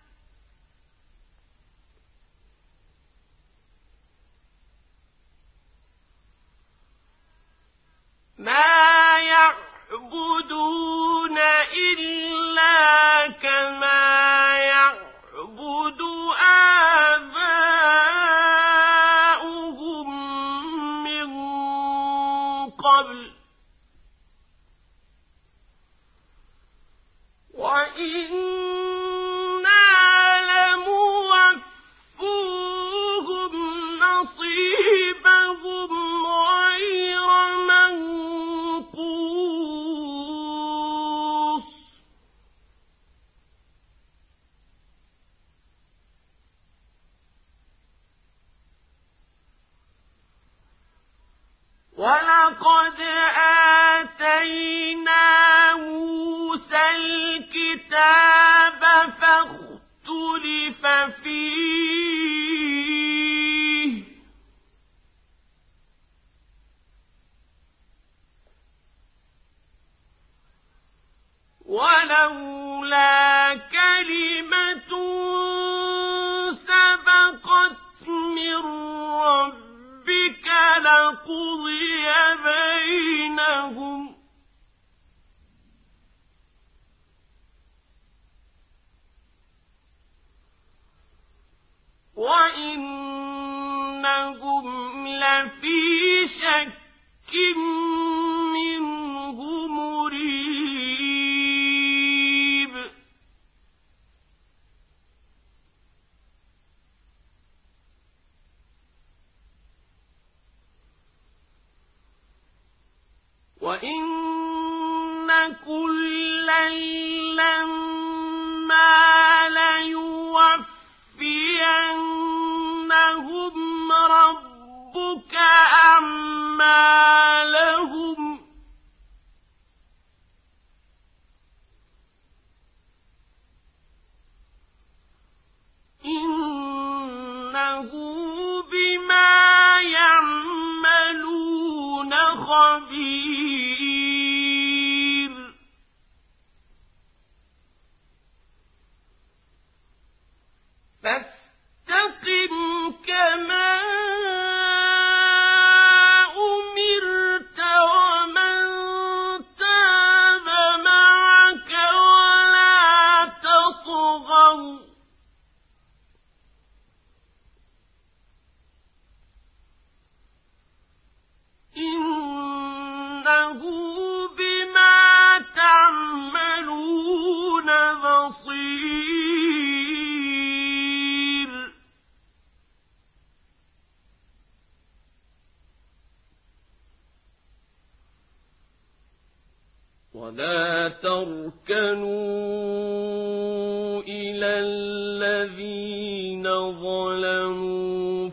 ما يعبدون إلا كما يعبد آباؤهم إنهم لفي شك منه مريب وإن كلا لما ليوفينهم ربك أعمالهم إنه بما يعملون خبير فاستقم كما أمرت ومن تاب معك ولا تطغوا إنه بما تعملون بصير ولا تركنوا إلى الذين ظلموا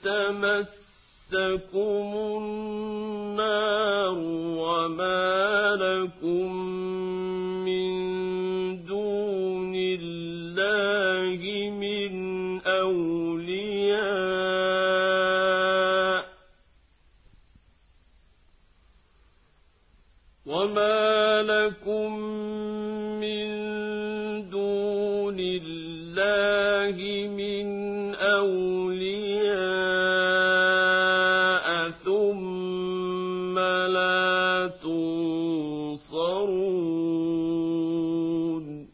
فتمسكم النار وما لكم من دون الله من أولياء وما لكم من دون الله من أولياء ثم لا تنصرون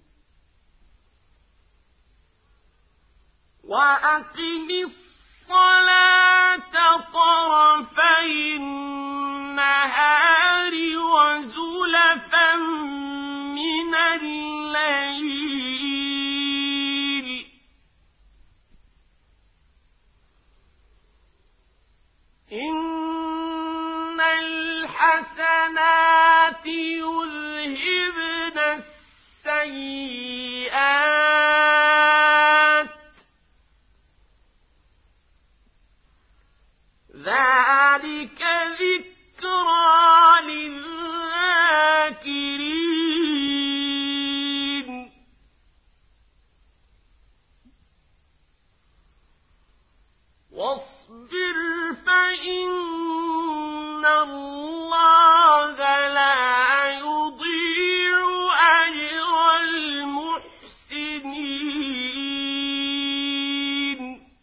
وأقم الصلاة طرفي النهار وزلفا من الليل إن الحسنات يذهبن السيئات ذلك ذكرى للذاكرين واصبر فإن الله لا يضيع أجر المحسنين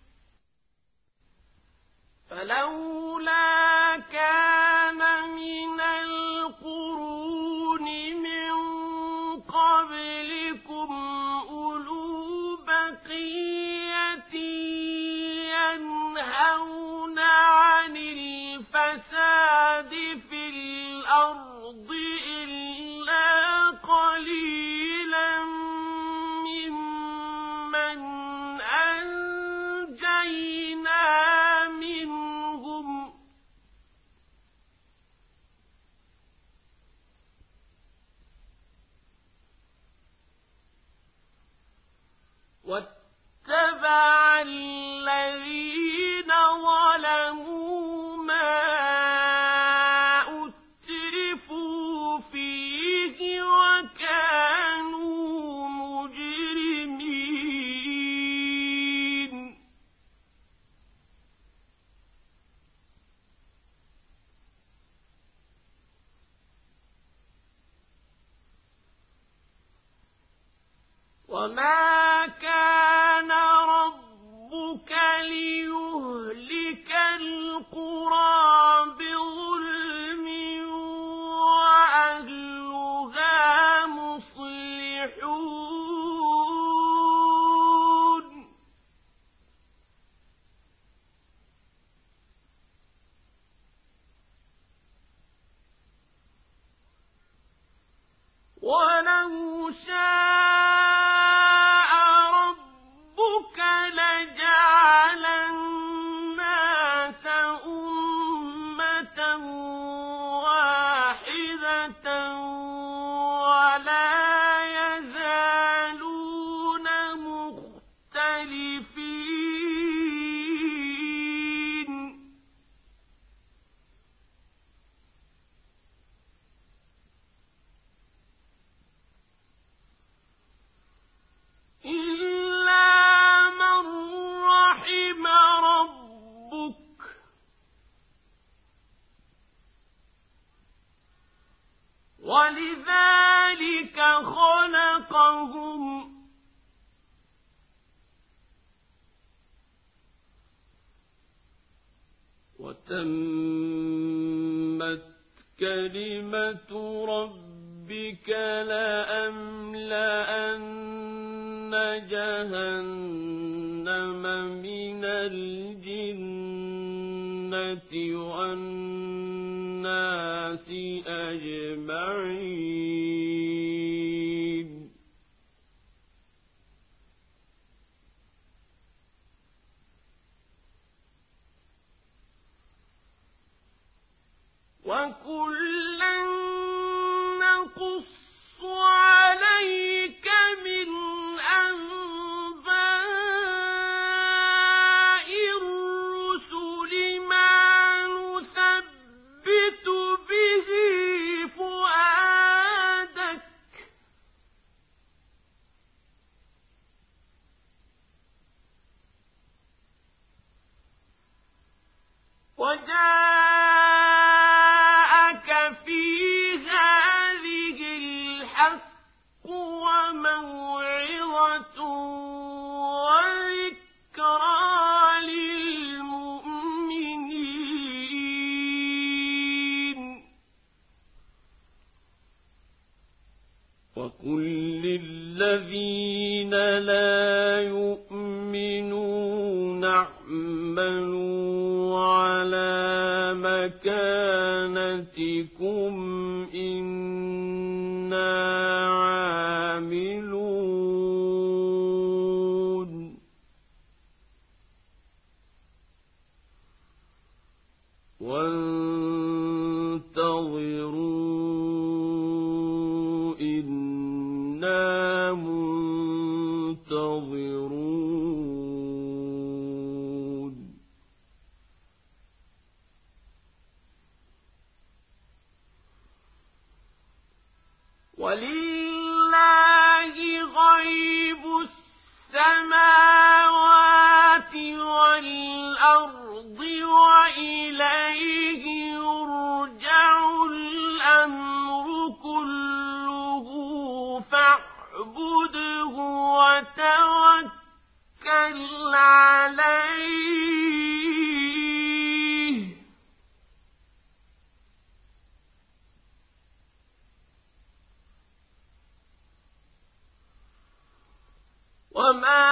فلولا كان من القرون من قبلكم أولو بقية ينهون عن الفساد في الأرض إلا قليلا ممن أنجينا منهم واتبع الذين ظلموا ما أترفوا فيه وكانوا مجرمين وما كان ربك ليهلك القرى بظلم وأهلها مصلحون وتمت كلمة ربك لأملأن جهنم من الجنة والناس أجمعين وكلا نقص عليك من أنباء الرسل ما نثبت به فؤادك وجاءك في هذه الحق وموعظة وذكرى للمؤمنين وقل للذين لا يؤمنون اعملوا على مكانتكم إنا عاملون وانتظروا إنا منتظرون ولله غيب السماوات والأرض وإليه يرجع الأمر كله فاعبده وتوكل عليه وما